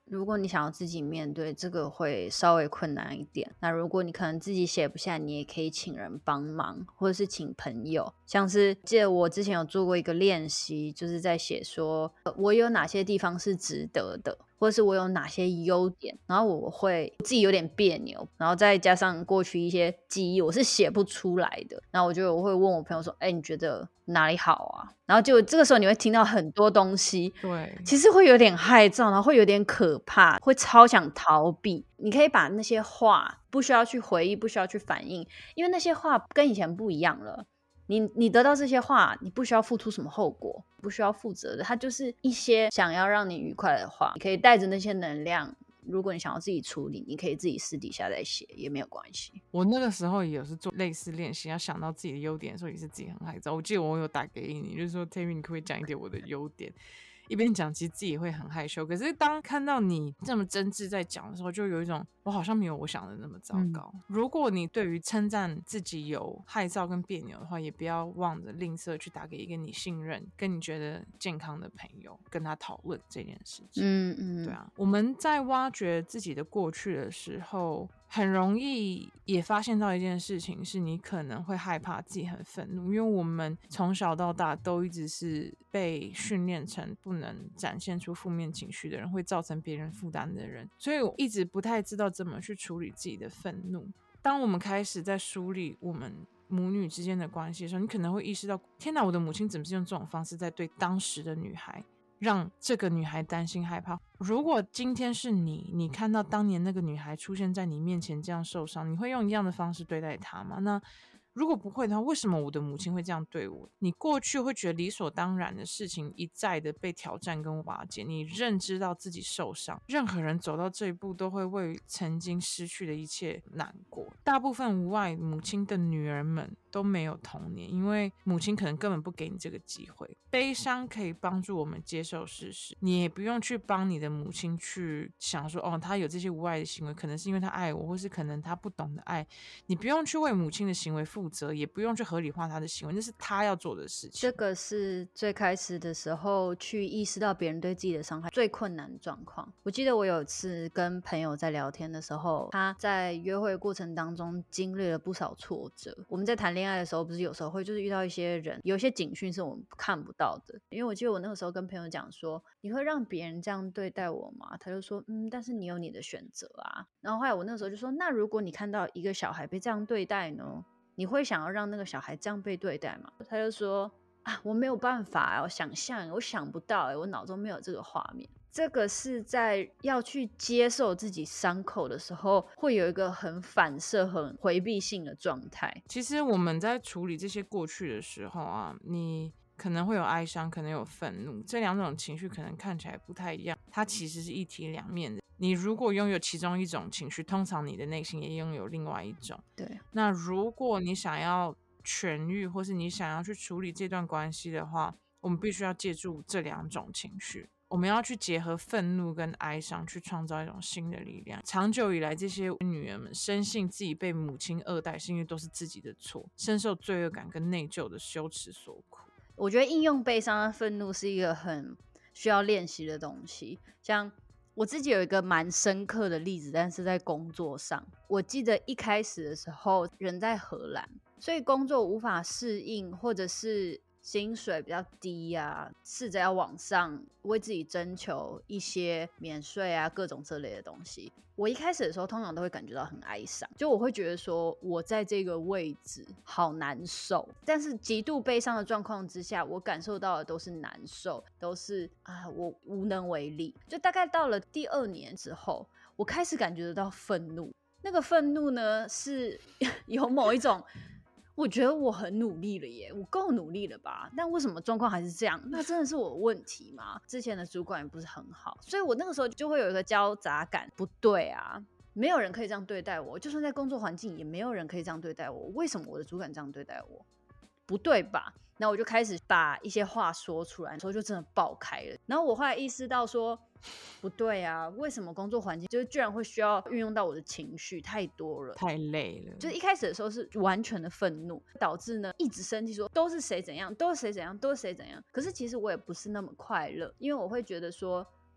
Speaker 2: 如果你想要自己面对，这个会稍微困难一点。那如果你可能自己写不下，你也可以请人帮忙，或者是请朋友。像是记得我之前有做过一个练习，就是在写说我有哪些地方是值得的，或者是我有哪些优点，然后我会自己有点别扭，然后再加上过去一些记忆，我是写不出来的。然后我会问我朋友说：“你觉得哪里好啊？”然后就这个时候你会听到很多东西，
Speaker 1: 对，
Speaker 2: 其实会有点害臊，然后会有点可怕，会超想逃避。你可以把那些话不需要去回忆，不需要去反应，因为那些话跟以前不一样了。你得到这些话，你不需要付出什么后果，不需要负责的，它就是一些想要让你愉快的话，你可以带着那些能量。如果你想要自己处理，你可以自己私底下再写，也没有关系。
Speaker 1: 我那个时候也是做类似练习，要想到自己的优点的时候，也是自己很害臊。我记得我有打给你，就是说 Terry， 你可不可以讲一点我的优点？一边讲，其实自己也会很害羞。可是当看到你这么真挚在讲的时候，就有一种我好像没有我想的那么糟糕。如果你对于称赞自己有害臊跟别扭的话，也不要忘着吝啬去打给一个你信任、跟你觉得健康的朋友，跟他讨论这件事情。对啊，我们在挖掘自己的过去的时候，很容易也发现到一件事情，是你可能会害怕自己很愤怒，因为我们从小到大都一直是被训练成不能展现出负面情绪的人，会造成别人负担的人，所以我一直不太知道怎么去处理自己的愤怒。当我们开始在梳理我们母女之间的关系的时候，你可能会意识到，天哪，我的母亲怎么是用这种方式在对当时的女孩，让这个女孩担心害怕。如果今天是你看到当年那个女孩出现在你面前这样受伤，你会用一样的方式对待她吗？那如果不会的话，为什么我的母亲会这样对我？你过去会觉得理所当然的事情一再的被挑战跟瓦解，你认知到自己受伤。任何人走到这一步都会为曾经失去的一切难过。大部分无爱母亲的女儿们都没有童年，因为母亲可能根本不给你这个机会。悲伤可以帮助我们接受事实，你也不用去帮你的母亲去想说，她有这些无爱的行为，可能是因为她爱我，或是可能她不懂得爱。你不用去为母亲的行为负责，也不用去合理化她的行为，那是她要做的事情。
Speaker 2: 这个是最开始的时候去意识到别人对自己的伤害最困难的状况。我记得我有一次跟朋友在聊天的时候，他在约会过程当中经历了不少挫折。我们在谈恋爱的时候，不是有时候会就是遇到一些人，有一些警讯是我们看不到的。因为我记得我那个时候跟朋友讲说，你会让别人这样对待我吗？他就说但是你有你的选择啊。然后后来我那个时候就说，那如果你看到一个小孩被这样对待呢，你会想要让那个小孩这样被对待吗？他就说我没有办法，我想象，我想不到，我脑中没有这个画面。这个是在要去接受自己伤口的时候，会有一个很反射、很回避性的状态。
Speaker 1: 其实我们在处理这些过去的时候啊，你可能会有哀伤，可能有愤怒，这两种情绪可能看起来不太一样，它其实是一体两面的。你如果拥有其中一种情绪，通常你的内心也拥有另外一种。
Speaker 2: 对，
Speaker 1: 那如果你想要痊愈，或是你想要去处理这段关系的话，我们必须要借助这两种情绪。我们要去结合愤怒跟哀伤，去创造一种新的力量。长久以来，这些女人们深信自己被母亲恶待是因为都是自己的错，深受罪恶感跟内疚的羞耻所苦。
Speaker 2: 我觉得应用悲伤和愤怒是一个很需要练习的东西。像我自己有一个蛮深刻的例子，但是在工作上，我记得一开始的时候人在荷兰，所以工作无法适应，或者是薪水比较低啊，试着要往上为自己征求一些免税啊，各种这类的东西。我一开始的时候通常都会感觉到很哀伤，就我会觉得说我在这个位置好难受，但是极度悲伤的状况之下，我感受到的都是难受，都是我无能为力。就大概到了第2年之后，我开始感觉得到愤怒，那个愤怒呢是有某一种我觉得我很努力了耶，我够努力了吧？但为什么状况还是这样？那真的是我的问题吗？之前的主管也不是很好，所以我那个时候就会有一个交杂感，不对啊，没有人可以这样对待我，就算在工作环境也没有人可以这样对待我，为什么我的主管这样对待我？不对吧？然后我就开始把一些话说出来，所以就真的爆开了。然后我后来意识到说，不对啊，为什么工作环境就是居然会需要运用到我的情绪，太多了，
Speaker 1: 太累了。
Speaker 2: 就是一开始的时候是完全的愤怒，导致呢一直生气说都是谁怎样，都是谁怎样，都是谁怎样。可是其实我也不是那么快乐，因为我会觉得说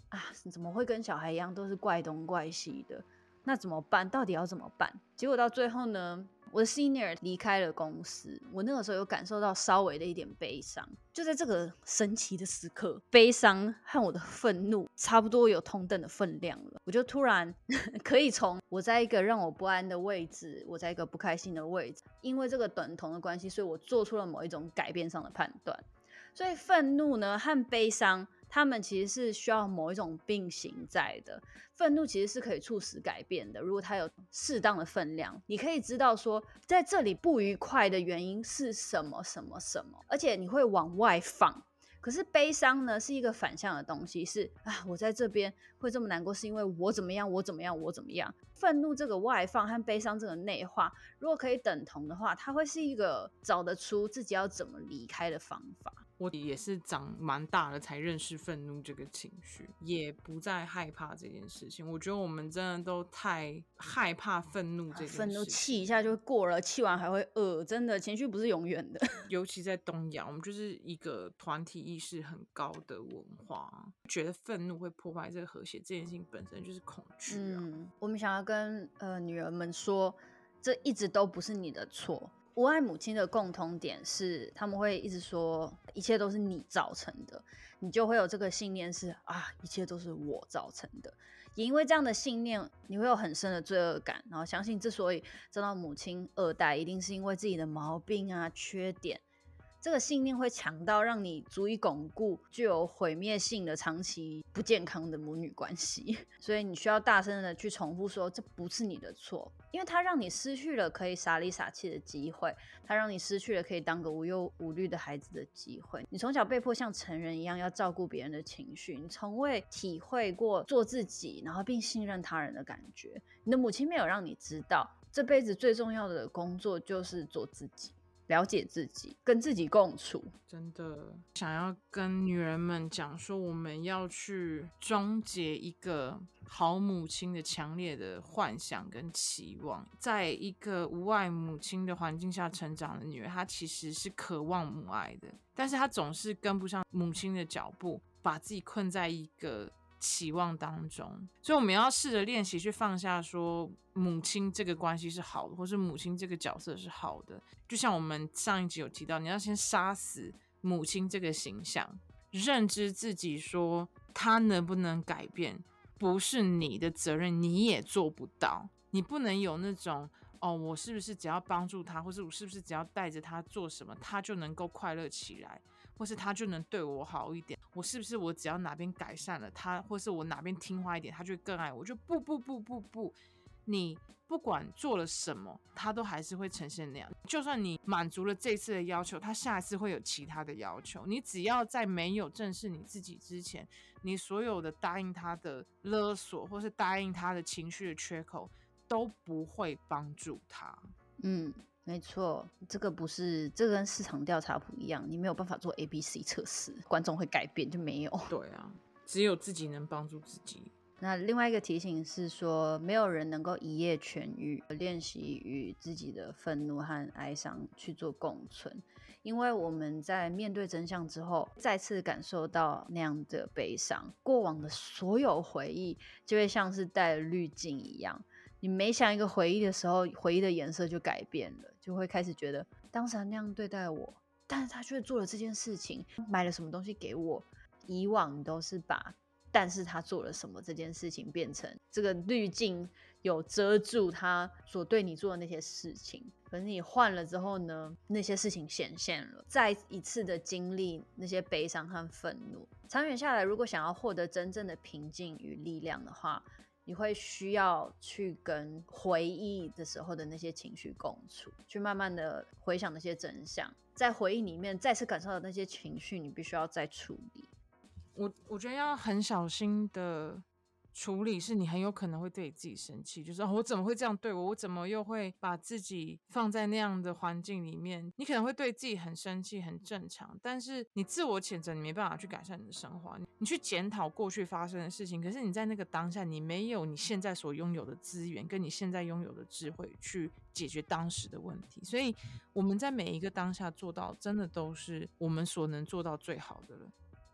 Speaker 2: 啊，怎么会跟小孩一样都是怪东怪西的？那怎么办？到底要怎么办？结果到最后呢，我的 senior 离开了公司，我那个时候有感受到稍微的一点悲伤。就在这个神奇的时刻，悲伤和我的愤怒差不多有同等的分量了。我就突然可以从我在一个让我不安的位置，我在一个不开心的位置，因为这个等同的关系，所以我做出了某一种改变上的判断。所以愤怒呢和悲伤，他们其实是需要某一种并行在的。愤怒其实是可以促使改变的，如果它有适当的分量，你可以知道说在这里不愉快的原因是什么什么什么，而且你会往外放。可是悲伤呢是一个反向的东西，是啊，我在这边会这么难过是因为我怎么样我怎么样我怎么样。愤怒这个外放和悲伤这个内化如果可以等同的话，它会是一个找得出自己要怎么离开的方法。
Speaker 1: 我也是长蛮大了才认识愤怒这个情绪，也不再害怕这件事情。我觉得我们真的都太害怕愤怒这件事情，
Speaker 2: 愤怒气一下就过了，气完还会饿，真的情绪不是永远的。
Speaker 1: 尤其在东亚，我们就是一个团体意识很高的文化，觉得愤怒会破坏这个和谐，这件事情本身就是恐惧
Speaker 2: 我们想要跟女儿们说，这一直都不是你的错。无爱母亲的共同点是，他们会一直说一切都是你造成的，你就会有这个信念是啊，一切都是我造成的。也因为这样的信念，你会有很深的罪恶感，然后相信之所以遭到母亲二代，一定是因为自己的毛病啊、缺点。这个信念会强到让你足以巩固具有毁灭性的长期不健康的母女关系，所以你需要大声的去重复说这不是你的错，因为它让你失去了可以傻里傻气的机会，它让你失去了可以当个无忧无虑的孩子的机会。你从小被迫像成人一样要照顾别人的情绪，你从未体会过做自己然后并信任他人的感觉。你的母亲没有让你知道这辈子最重要的工作就是做自己，了解自己，跟自己共处。
Speaker 1: 真的想要跟女人们讲说，我们要去终结一个好母亲的强烈的幻想跟期望。在一个无爱母亲的环境下成长的女儿，她其实是渴望母爱的，但是她总是跟不上母亲的脚步，把自己困在一个期望当中。所以我们要试着练习去放下说母亲这个关系是好的，或是母亲这个角色是好的。就像我们上一集有提到，你要先杀死母亲这个形象，认知自己说她能不能改变不是你的责任，你也做不到。你不能有那种我是不是只要帮助她，或是我是不是只要带着她做什么她就能够快乐起来，或是她就能对我好一点，我是不是我只要哪边改善了她，或是我哪边听话一点她就会更爱我。就不，你不管做了什么她都还是会呈现那样。就算你满足了这次的要求，她下一次会有其他的要求。你只要在没有正视你自己之前，你所有的答应她的勒索，或是答应她的情绪的缺口都不会帮助她。
Speaker 2: 没错，这跟市场调查不一样，你没有办法做 ABC 测试，观众会改变就没有。
Speaker 1: 对啊，只有自己能帮助自己。
Speaker 2: 那另外一个提醒是说，没有人能够一夜痊愈，练习与自己的愤怒和哀伤去做共存，因为我们在面对真相之后，再次感受到那样的悲伤，过往的所有回忆就会像是带了滤镜一样，你每想一个回忆的时候，回忆的颜色就改变了，就会开始觉得当时他那样对待我，但是他却做了这件事情，买了什么东西给我。以往你都是把但是他做了什么这件事情变成这个滤镜有遮住他所对你做的那些事情，可是你换了之后呢，那些事情显现了，再一次的经历那些悲伤和愤怒。长远下来，如果想要获得真正的平静与力量的话，你会需要去跟回忆的时候的那些情绪共处，去慢慢的回想那些真相，在回忆里面再次感受到那些情绪，你必须要再处理。
Speaker 1: 我觉得要很小心的处理，是你很有可能会对你自己生气，就是我怎么会这样对我，我怎么又会把自己放在那样的环境里面，你可能会对自己很生气，很正常。但是你自我谴责，你没办法去改善你的生活，你去检讨过去发生的事情，可是你在那个当下，你没有你现在所拥有的资源跟你现在拥有的智慧去解决当时的问题。所以我们在每一个当下做到，真的都是我们所能做到最好的了。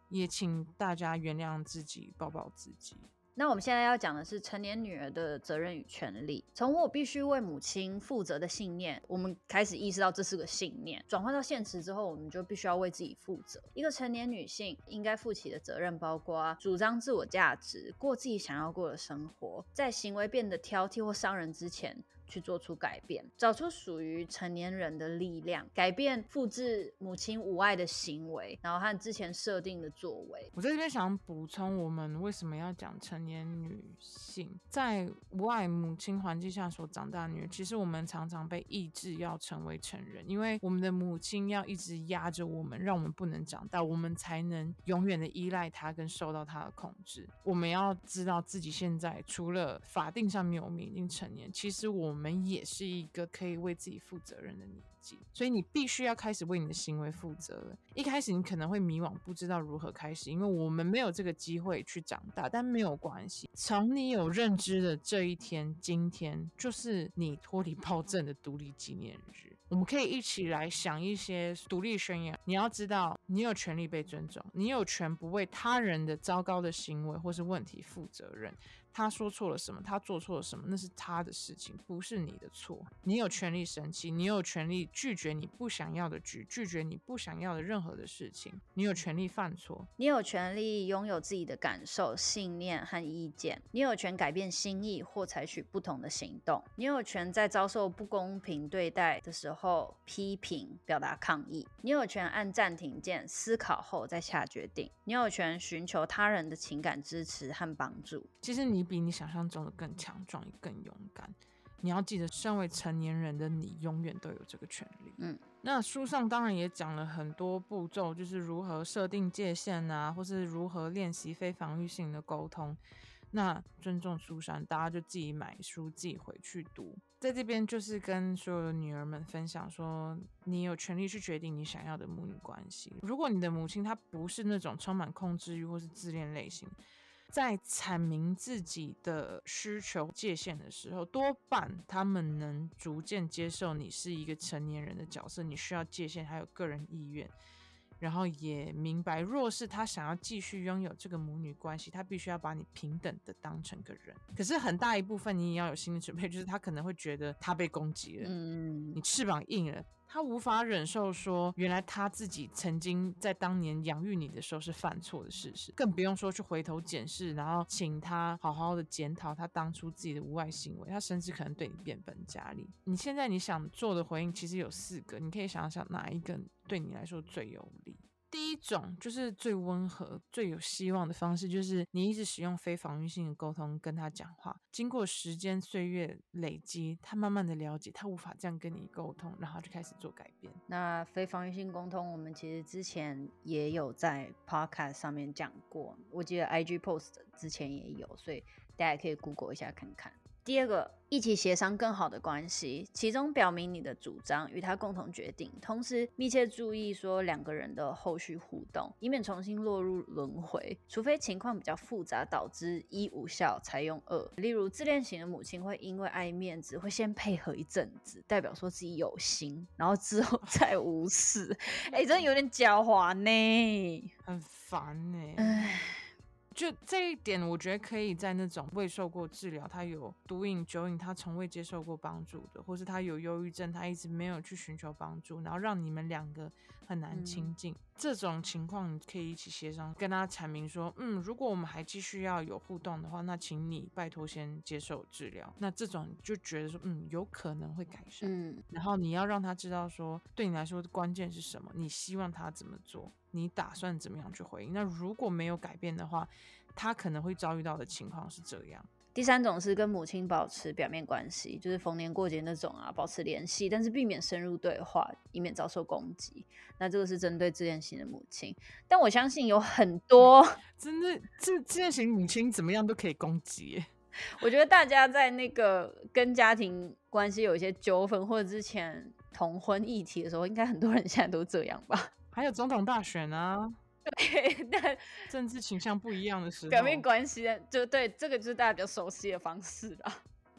Speaker 1: 也请大家原谅自己，抱抱自己。
Speaker 2: 那我们现在要讲的是成年女儿的责任与权利。从我必须为母亲负责的信念，我们开始意识到这是个信念，转换到现实之后，我们就必须要为自己负责。一个成年女性应该负起的责任包括主张自我价值，过自己想要过的生活，在行为变得挑剔或伤人之前去做出改变，找出属于成年人的力量，改变复制母亲无爱的行为，然后和之前设定的作为。
Speaker 1: 我在这边想补充，我们为什么要讲成年女性在无爱母亲环境下所长大的女儿，其实我们常常被抑制要成为成人，因为我们的母亲要一直压着我们，让我们不能长大，我们才能永远的依赖她跟受到她的控制。我们要知道自己现在除了法定上面我们已经成年，其实我们也是一个可以为自己负责任的年纪，所以你必须要开始为你的行为负责了。一开始你可能会迷惘，不知道如何开始，因为我们没有这个机会去长大，但没有关系，从你有认知的这一天，今天就是你脱离暴政的独立纪念日。我们可以一起来想一些独立宣言。你要知道，你有权利被尊重，你有权不为他人的糟糕的行为或是问题负责任。他说错了什么，他做错了什么，那是他的事情，不是你的错。你有权利生气，你有权利拒绝你不想要的局，拒绝你不想要的任何的事情。你有权利犯错，
Speaker 2: 你有权利拥有自己的感受、信念和意见。你有权改变心意或采取不同的行动。你有权在遭受不公平对待的时候批评、表达抗议。你有权按暂停键思考后再下决定。你有权寻求他人的情感支持和帮助。
Speaker 1: 其实你比你想象中的更强壮，也更勇敢。你要记得，身为成年人的你永远都有这个权利。那书上当然也讲了很多步骤，就是如何设定界限啊，或是如何练习非防御性的沟通。那尊重苏珊，大家就自己买书自己回去读。在这边就是跟所有的女儿们分享说，你有权利去决定你想要的母女关系。如果你的母亲她不是那种充满控制欲或是自恋类型，在阐明自己的需求界限的时候，多半他们能逐渐接受你是一个成年人的角色，你需要界限还有个人意愿，然后也明白若是他想要继续拥有这个母女关系，他必须要把你平等的当成个人。可是很大一部分你也要有心理准备，就是他可能会觉得他被攻击了，你翅膀硬了，他无法忍受说原来他自己曾经在当年养育你的时候是犯错的事实，更不用说去回头检视，然后请他好好的检讨他当初自己的无爱行为，他甚至可能对你变本加厉。你现在你想做的回应其实有4个，你可以想想哪一个对你来说最有利。第一种就是最温和最有希望的方式，就是你一直使用非防御性的沟通跟他讲话，经过时间岁月累积，他慢慢的了解他无法这样跟你沟通，然后就开始做改变。
Speaker 2: 那非防御性沟通我们其实之前也有在 podcast 上面讲过，我记得 IG post 之前也有，所以大家也可以 Google 一下看看。第二个，一起协商更好的关系，其中表明你的主张，与他共同决定，同时密切注意说2个人的后续互动，以免重新落入轮回。除非情况比较复杂，导致1无效，采用2。例如自恋型的母亲会因为爱面子，会先配合一阵子，代表说自己有心，然后之后再无视。真的有点狡猾呢，
Speaker 1: 很烦呢。就这一点我觉得可以在那种未受过治疗，他有毒瘾酒瘾他从未接受过帮助的，或是他有忧郁症他一直没有去寻求帮助，然后让你们2个很难亲近，这种情况你可以一起协商，跟他阐明说如果我们还继续要有互动的话，那请你拜托先接受治疗。那这种你就觉得说有可能会改善，然后你要让他知道说对你来说关键是什么，你希望他怎么做，你打算怎么样去回应。那如果没有改变的话，他可能会遭遇到的情况是这样。
Speaker 2: 第3种是跟母亲保持表面关系，就是逢年过节那种保持联系，但是避免深入对话，以免遭受攻击。那这个是针对自恋型的母亲，但我相信有很多
Speaker 1: 真的自恋型母亲怎么样都可以攻击耶。
Speaker 2: 我觉得大家在那个跟家庭关系有一些纠纷或者之前同婚议题的时候，应该很多人现在都这样吧。
Speaker 1: 还有总统大选啊，
Speaker 2: 对，但
Speaker 1: 政治倾向不一样的时候，
Speaker 2: 表面关系就对，这个就是大家比较熟悉的方式啦。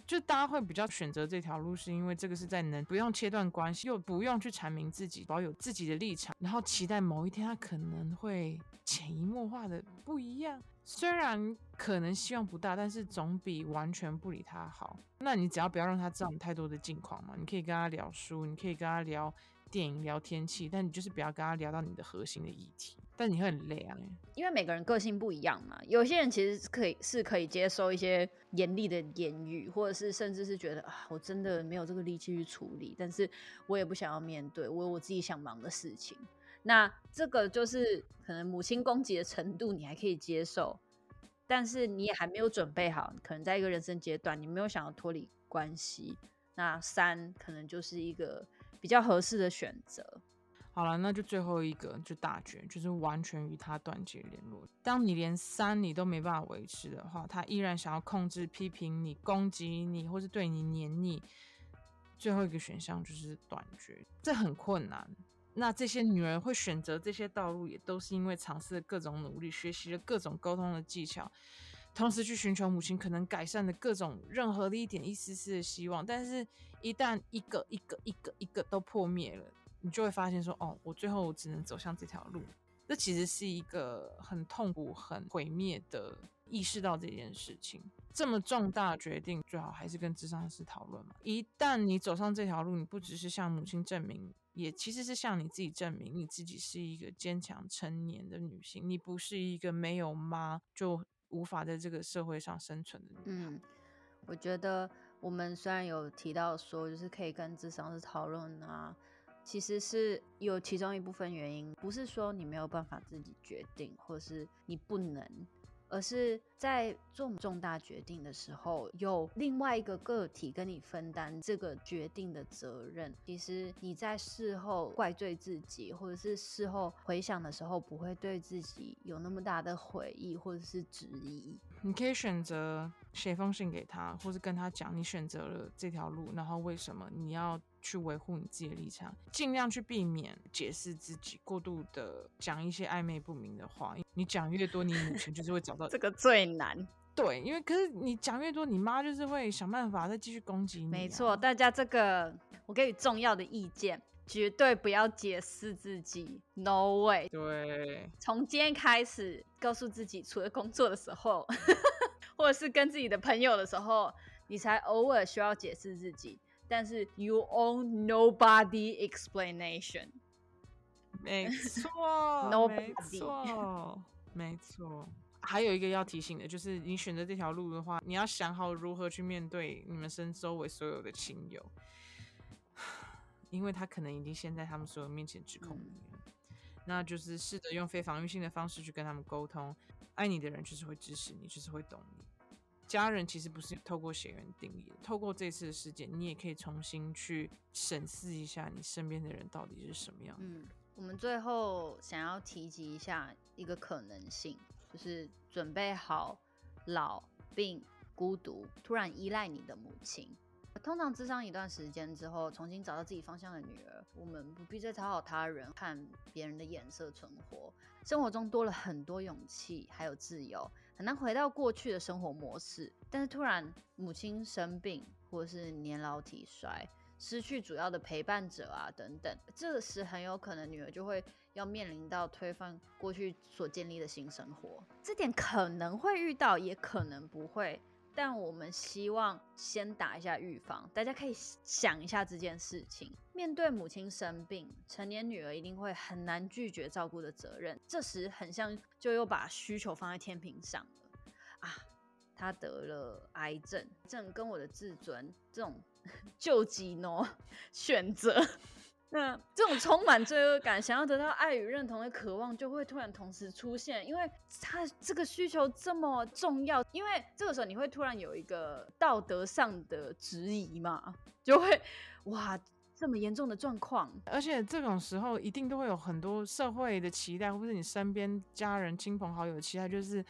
Speaker 1: 就大家会比较选择这条路，是因为这个是在能不用切断关系，又不用去阐明自己，保有自己的立场，然后期待某一天他可能会潜移默化的不一样。虽然可能希望不大，但是总比完全不理他好。那你只要不要让他知道你太多的近况嘛，你可以跟他聊书，你可以跟他聊电影、聊天气，但你就是不要跟他聊到你的核心的议题，但你会很累啊。
Speaker 2: 因为每个人个性不一样嘛，有些人其实是可以接受一些严厉的言语，或者是甚至是觉得我真的没有这个力气去处理，但是我也不想要面对，我有我自己想忙的事情。那这个就是可能母亲攻击的程度你还可以接受，但是你也还没有准备好，可能在一个人生阶段你没有想要脱离关系，那3可能就是一个比较合适的选择。
Speaker 1: 好了，那就最后一个就大绝，就是完全与他断绝联络。当你连3你都没办法维持的话，他依然想要控制、批评你、攻击你，或是对你黏腻，最后一个选项就是断绝。这很困难。那这些女人会选择这些道路，也都是因为尝试了各种努力，学习了各种沟通的技巧，同时去寻求母亲可能改善的各种任何的一点一丝丝的希望。但是一旦一个都破灭了，你就会发现说，我最后我只能走向这条路。这其实是一个很痛苦、很毁灭的意识到这件事情。这么重大的决定，最好还是跟諮商师讨论嘛。一旦你走上这条路，你不只是向母亲证明，也其实是向你自己证明，你自己是一个坚强成年的女性，你不是一个没有妈就无法在这个社会上生存的女孩。
Speaker 2: 我觉得我们虽然有提到说，就是可以跟諮商师讨论啊，其实是有其中一部分原因，不是说你没有办法自己决定，或是你不能，而是在做重大决定的时候，有另外一个个体跟你分担这个决定的责任。其实你在事后怪罪自己，或者是事后回想的时候，不会对自己有那么大的悔意或者是质疑。
Speaker 1: 你可以选择写封信给他，或是跟他讲你选择了这条路，然后为什么你要去维护你自己的立场，尽量去避免解释自己，过度的讲一些暧昧不明的话。你讲越多，你母亲就是会找到
Speaker 2: 这个最难。
Speaker 1: 对，因为可是你讲越多，你妈就是会想办法再继续攻击你。
Speaker 2: 没错，大家这个我给予重要的意见，绝对不要解释自己 ，No way。
Speaker 1: 对，
Speaker 2: 从今天开始，告诉自己，除了工作的时候，或者是跟自己的朋友的时候，你才偶尔需要解释自己。但是 you own nobody explanation。
Speaker 1: 没错
Speaker 2: Nobody
Speaker 1: 没错。还有一个要提醒的就是，你选择这条路的话，你要想好如何去面对你们身周围所有的亲友，因为他可能已经先在他们所有面前指控你了。那就是试着用非防御性的方式去跟他们沟通。爱你的人就是会支持你，就是会懂你。家人其实不是透过血缘定义的，透过这次的事件，你也可以重新去审视一下你身边的人到底是什么样的。
Speaker 2: 我们最后想要提及一下一个可能性，就是准备好老、病、孤独，突然依赖你的母亲。通常諮商一段时间之后，重新找到自己方向的女儿，我们不必再讨好他人，看别人的眼色存活，生活中多了很多勇气，还有自由，很难回到过去的生活模式。但是突然母亲生病，或是年老体衰，失去主要的陪伴者啊等等，这时很有可能女儿就会要面临到推翻过去所建立的新生活。这点可能会遇到，也可能不会，但我们希望先打一下预防，大家可以想一下这件事情。面对母亲生病，成年女儿一定会很难拒绝照顾的责任，这时很像就又把需求放在天平上了啊。她得了癌症，这跟我的自尊这种救急呢选择，那这种充满罪恶感想要得到爱与认同的渴望就会突然同时出现，因为他这个需求这么重要，因为这个时候你会突然有一个道德上的质疑嘛，就会哇这么严重的状况。
Speaker 1: 而且这种时候一定都会有很多社会的期待，或是你身边家人亲朋好友的期待，就是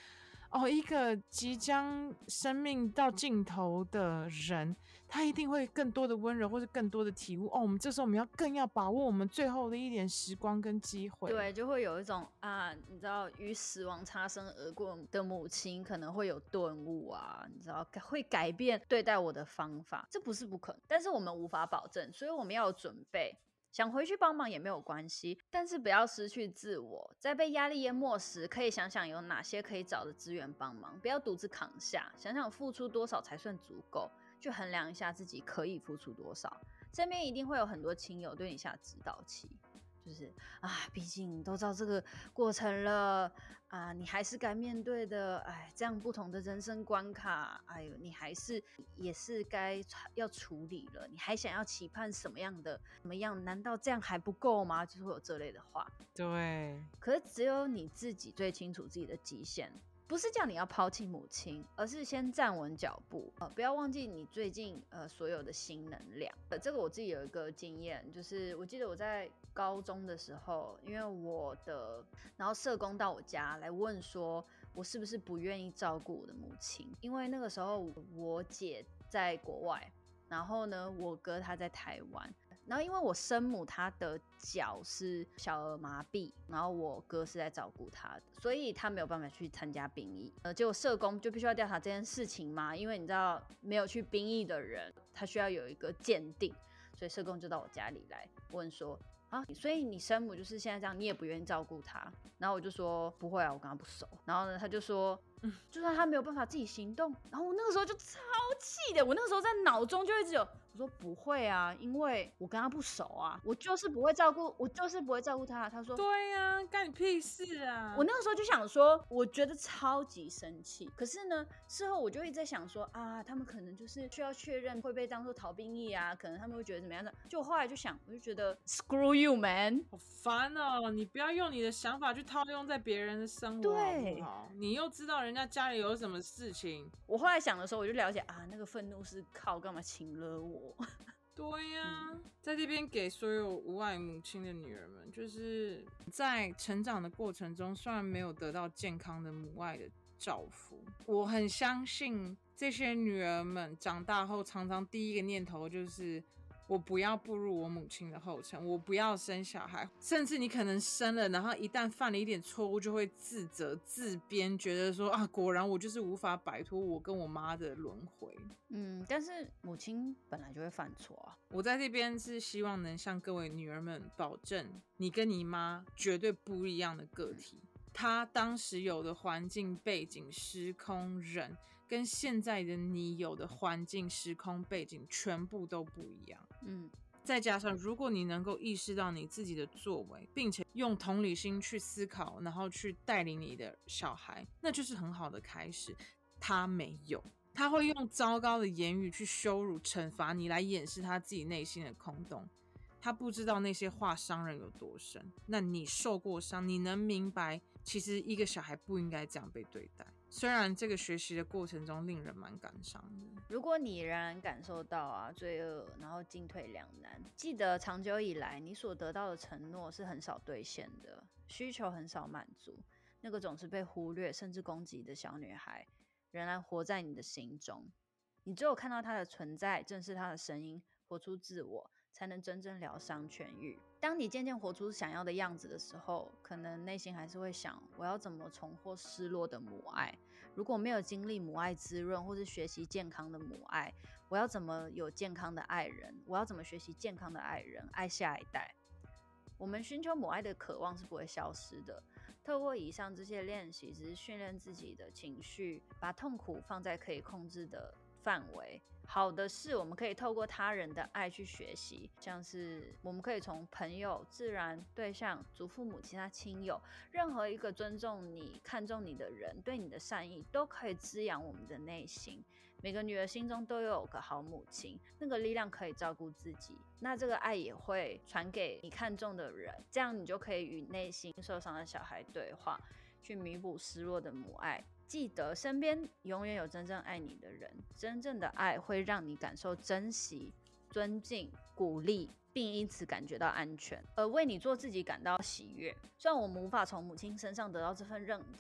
Speaker 1: 一个即将生命到尽头的人，他一定会更多的温柔或者更多的体悟。我们这时候我们更要把握我们最后的一点时光跟机会。
Speaker 2: 对，就会有一种你知道与死亡擦身而过的母亲可能会有顿悟你知道会改变对待我的方法，这不是不可能，但是我们无法保证，所以我们要有准备。想回去帮忙也没有关系，但是不要失去自我。在被压力淹没时，可以想想有哪些可以找的资源帮忙，不要独自扛下，想想付出多少才算足够，去衡量一下自己可以付出多少。身边一定会有很多亲友对你下指导棋，就是毕竟都知道这个过程了你还是该面对的，这样不同的人生关卡，你还是也是该要处理了，你还想要期盼什么样的怎么样？难道这样还不够吗？就是会有这类的话。
Speaker 1: 对，
Speaker 2: 可是只有你自己最清楚自己的极限。不是叫你要抛弃母亲，而是先站稳脚步，不要忘记你最近所有的新能量。这个我自己有一个经验，就是我记得我在高中的时候，因为然后社工到我家来问说，我是不是不愿意照顾我的母亲，因为那个时候我姐在国外，然后呢，我哥他在台湾。然后因为我生母她的脚是小儿麻痹，然后我哥是在照顾她的，所以他没有办法去参加兵役。结果社工就必须要调查这件事情嘛，因为你知道没有去兵役的人，他需要有一个鉴定，所以社工就到我家里来问说，所以你生母就是现在这样，你也不愿意照顾她？然后我就说不会我跟她不熟。然后呢，他就说就算他没有办法自己行动，然后我那个时候就超气的，我那个时候在脑中就一直有，我说不会因为我跟他不熟我就是不会照顾他。他说
Speaker 1: 对干你屁事啊！
Speaker 2: 我那个时候就想说，我觉得超级生气。可是呢，事后我就一直在想说他们可能就是需要确认会被当作逃兵役可能他们会觉得怎么样的。就我后来就想，我就觉得 screw you man，
Speaker 1: 好烦你不要用你的想法去套用在别人的生活好不好？你又知道人家家里有什么事情。
Speaker 2: 我后来想的时候，我就了解那个愤怒是靠干嘛请了我。
Speaker 1: 对在这边给所有无爱母亲的女儿们，就是在成长的过程中，虽然没有得到健康的母爱的照顾，我很相信这些女儿们长大后常常第一个念头就是我不要步入我母亲的后尘，我不要生小孩，甚至你可能生了，然后一旦犯了一点错误就会自责自编，觉得说果然我就是无法摆脱我跟我妈的轮回。
Speaker 2: 但是母亲本来就会犯错
Speaker 1: 我在这边是希望能向各位女儿们保证，你跟你妈绝对不一样的个体，她当时有的环境背景时空人跟现在的你有的环境时空背景全部都不一样。再加上如果你能够意识到你自己的作为，并且用同理心去思考，然后去带领你的小孩，那就是很好的开始。他没有，他会用糟糕的言语去羞辱惩罚你，来掩饰他自己内心的空洞。他不知道那些话伤人有多深，那你受过伤，你能明白其实一个小孩不应该这样被对待。虽然这个学习的过程中令人蛮感伤的，
Speaker 2: 如果你仍然感受到罪恶，然后进退两难，记得长久以来你所得到的承诺是很少兑现的，需求很少满足，那个总是被忽略甚至攻击的小女孩仍然活在你的心中。你只有看到她的存在，正视她的声音，活出自我，才能真正疗伤痊愈。当你渐渐活出想要的样子的时候，可能内心还是会想，我要怎么重获失落的母爱？如果没有经历母爱滋润，或是学习健康的母爱，我要怎么有健康的爱人？我要怎么学习健康的爱人，爱下一代？我们寻求母爱的渴望是不会消失的，透过以上这些练习，只是训练自己的情绪，把痛苦放在可以控制的范围。好的是，我们可以透过他人的爱去学习，像是我们可以从朋友、自然、对象、祖父母、其他亲友，任何一个尊重你、看重你的人，对你的善意，都可以滋养我们的内心。每个女儿心中都有个好母亲，那个力量可以照顾自己，那这个爱也会传给你看重的人，这样你就可以与内心受伤的小孩对话，去弥补失落的母爱。记得身边永远有真正爱你的人，真正的爱会让你感受珍惜、尊敬、鼓励，并因此感觉到安全，而为你做自己感到喜悦。虽然我们无法从母亲身上得到这份认同，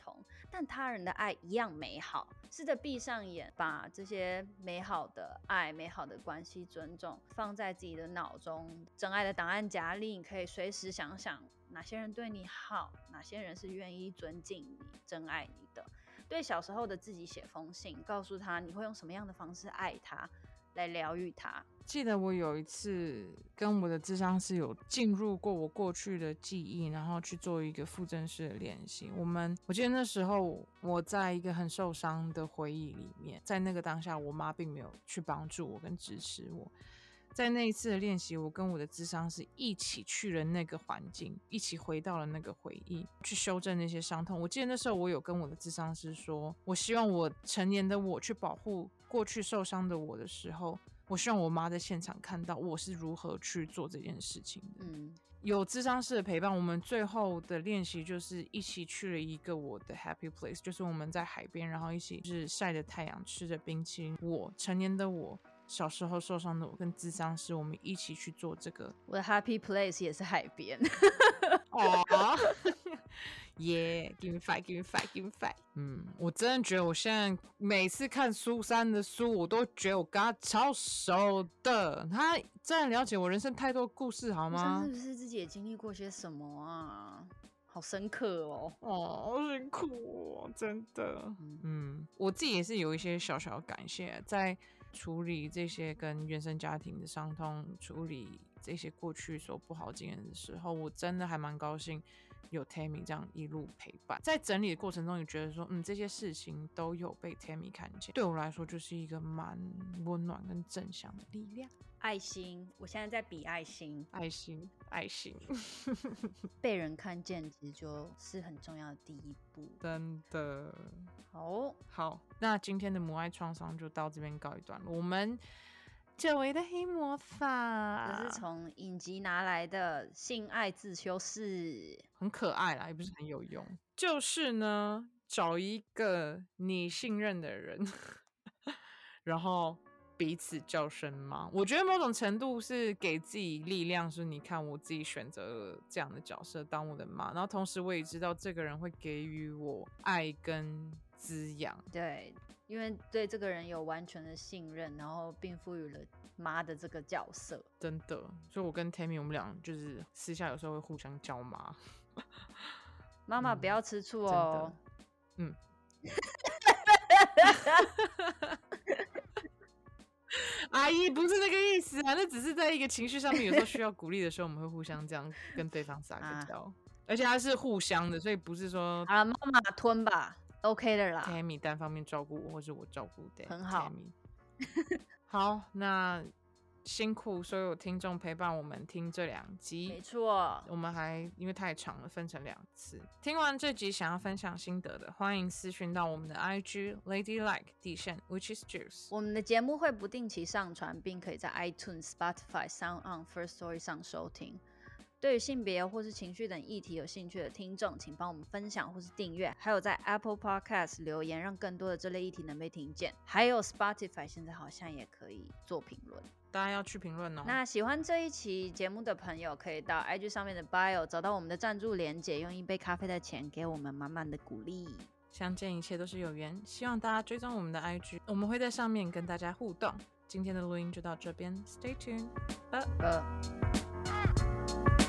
Speaker 2: 但他人的爱一样美好。试着闭上眼，把这些美好的爱、美好的关系、尊重放在自己的脑中，真爱的档案夹里，你可以随时想想哪些人对你好，哪些人是愿意尊敬你、真爱你的。对小时候的自己写封信，告诉他你会用什么样的方式爱他，来疗愈他。
Speaker 1: 记得我有一次跟我的諮商师有进入过我过去的记忆，然后去做一个负正式的练习。我记得那时候我在一个很受伤的回忆里面，在那个当下我妈并没有去帮助我跟支持我。在那一次的练习，我跟我的諮商师一起去了那个环境，一起回到了那个回忆，去修正那些伤痛。我记得那时候我有跟我的諮商师说，我希望我成年的我去保护过去受伤的我的时候，我希望我妈在现场看到我是如何去做这件事情的。有諮商师的陪伴，我们最后的练习就是一起去了一个我的 happy place， 就是我们在海边，然后一起就是晒着太阳，吃着冰淇淋。我成年的我，小时候受伤的我跟諮商师，我们一起去做这个。
Speaker 2: 我的 happy place 也是海边。
Speaker 1: 哦耶 give me five give me five give me five。 我真的觉得我现在每次看苏珊的书，我都觉得我跟她超熟的，她真的了解我人生太多故事好吗？
Speaker 2: 是不是自己也经历过些什么啊？好深刻哦。
Speaker 1: 好辛苦哦，真的。我自己也是有一些小小的感谢，在处理这些跟原生家庭的伤痛，处理这些过去所不好经验的时候，我真的还蛮高兴有 Tammy 这样一路陪伴。在整理的过程中也觉得说这些事情都有被 Tammy 看见，对我来说就是一个蛮温暖跟正向的力量。
Speaker 2: 爱心，我现在在比爱心。
Speaker 1: 爱心爱心
Speaker 2: 被人看见其实就是很重要的第一步，
Speaker 1: 真的。
Speaker 2: 好，
Speaker 1: 那今天的母爱创伤就到这边告一段落。我们久违的黑魔法，
Speaker 2: 这是从影集拿来的性爱自修室，
Speaker 1: 很可爱啦，也不是很有用。就是呢，找一个你信任的人然后彼此叫声妈。我觉得某种程度是给自己力量，是你看我自己选择了这样的角色当我的妈，然后同时我也知道这个人会给予我爱跟滋养。
Speaker 2: 对，因为对这个人有完全的信任，然后并赋予了妈的这个角色。
Speaker 1: 真的，所以我跟 Tammy 我们俩就是私下有时候会互相叫妈。
Speaker 2: 妈妈不要吃醋哦。
Speaker 1: 阿姨不是那个意思啊，那只是在一个情绪上面，有时候需要鼓励的时候，我们会互相这样跟对方撒个娇，而且它是互相的，所以不是说
Speaker 2: 好了，妈妈吞吧 ，OK 的啦。
Speaker 1: Tammy 单方面照顾我，或是我照顾 Tammy，
Speaker 2: 很好。
Speaker 1: 好，那辛苦所有听众陪伴我们听这2集，
Speaker 2: 没错，
Speaker 1: 我们还因为太长了分成2次。听完这集想要分享心得的，欢迎私讯到我们的 IG ladylike_which is juice。
Speaker 2: 我们的节目会不定期上传，并可以在 iTunes、Spotify、SoundOn、Firstory 上收听。对于性别或是情绪等议题有兴趣的听众，请帮我们分享或是订阅，还有在 Apple Podcast 留言，让更多的这类议题能被听见。还有 Spotify 现在好像也可以做评论，
Speaker 1: 大家要去评论哦。
Speaker 2: 那喜欢这一期节目的朋友，可以到 IG 上面的 bio 找到我们的赞助连结，用1杯咖啡的钱给我们满满的鼓励。
Speaker 1: 相见一切都是有缘，希望大家追踪我们的 IG， 我们会在上面跟大家互动。今天的录音就到这边 ，Stay tuned，拜拜。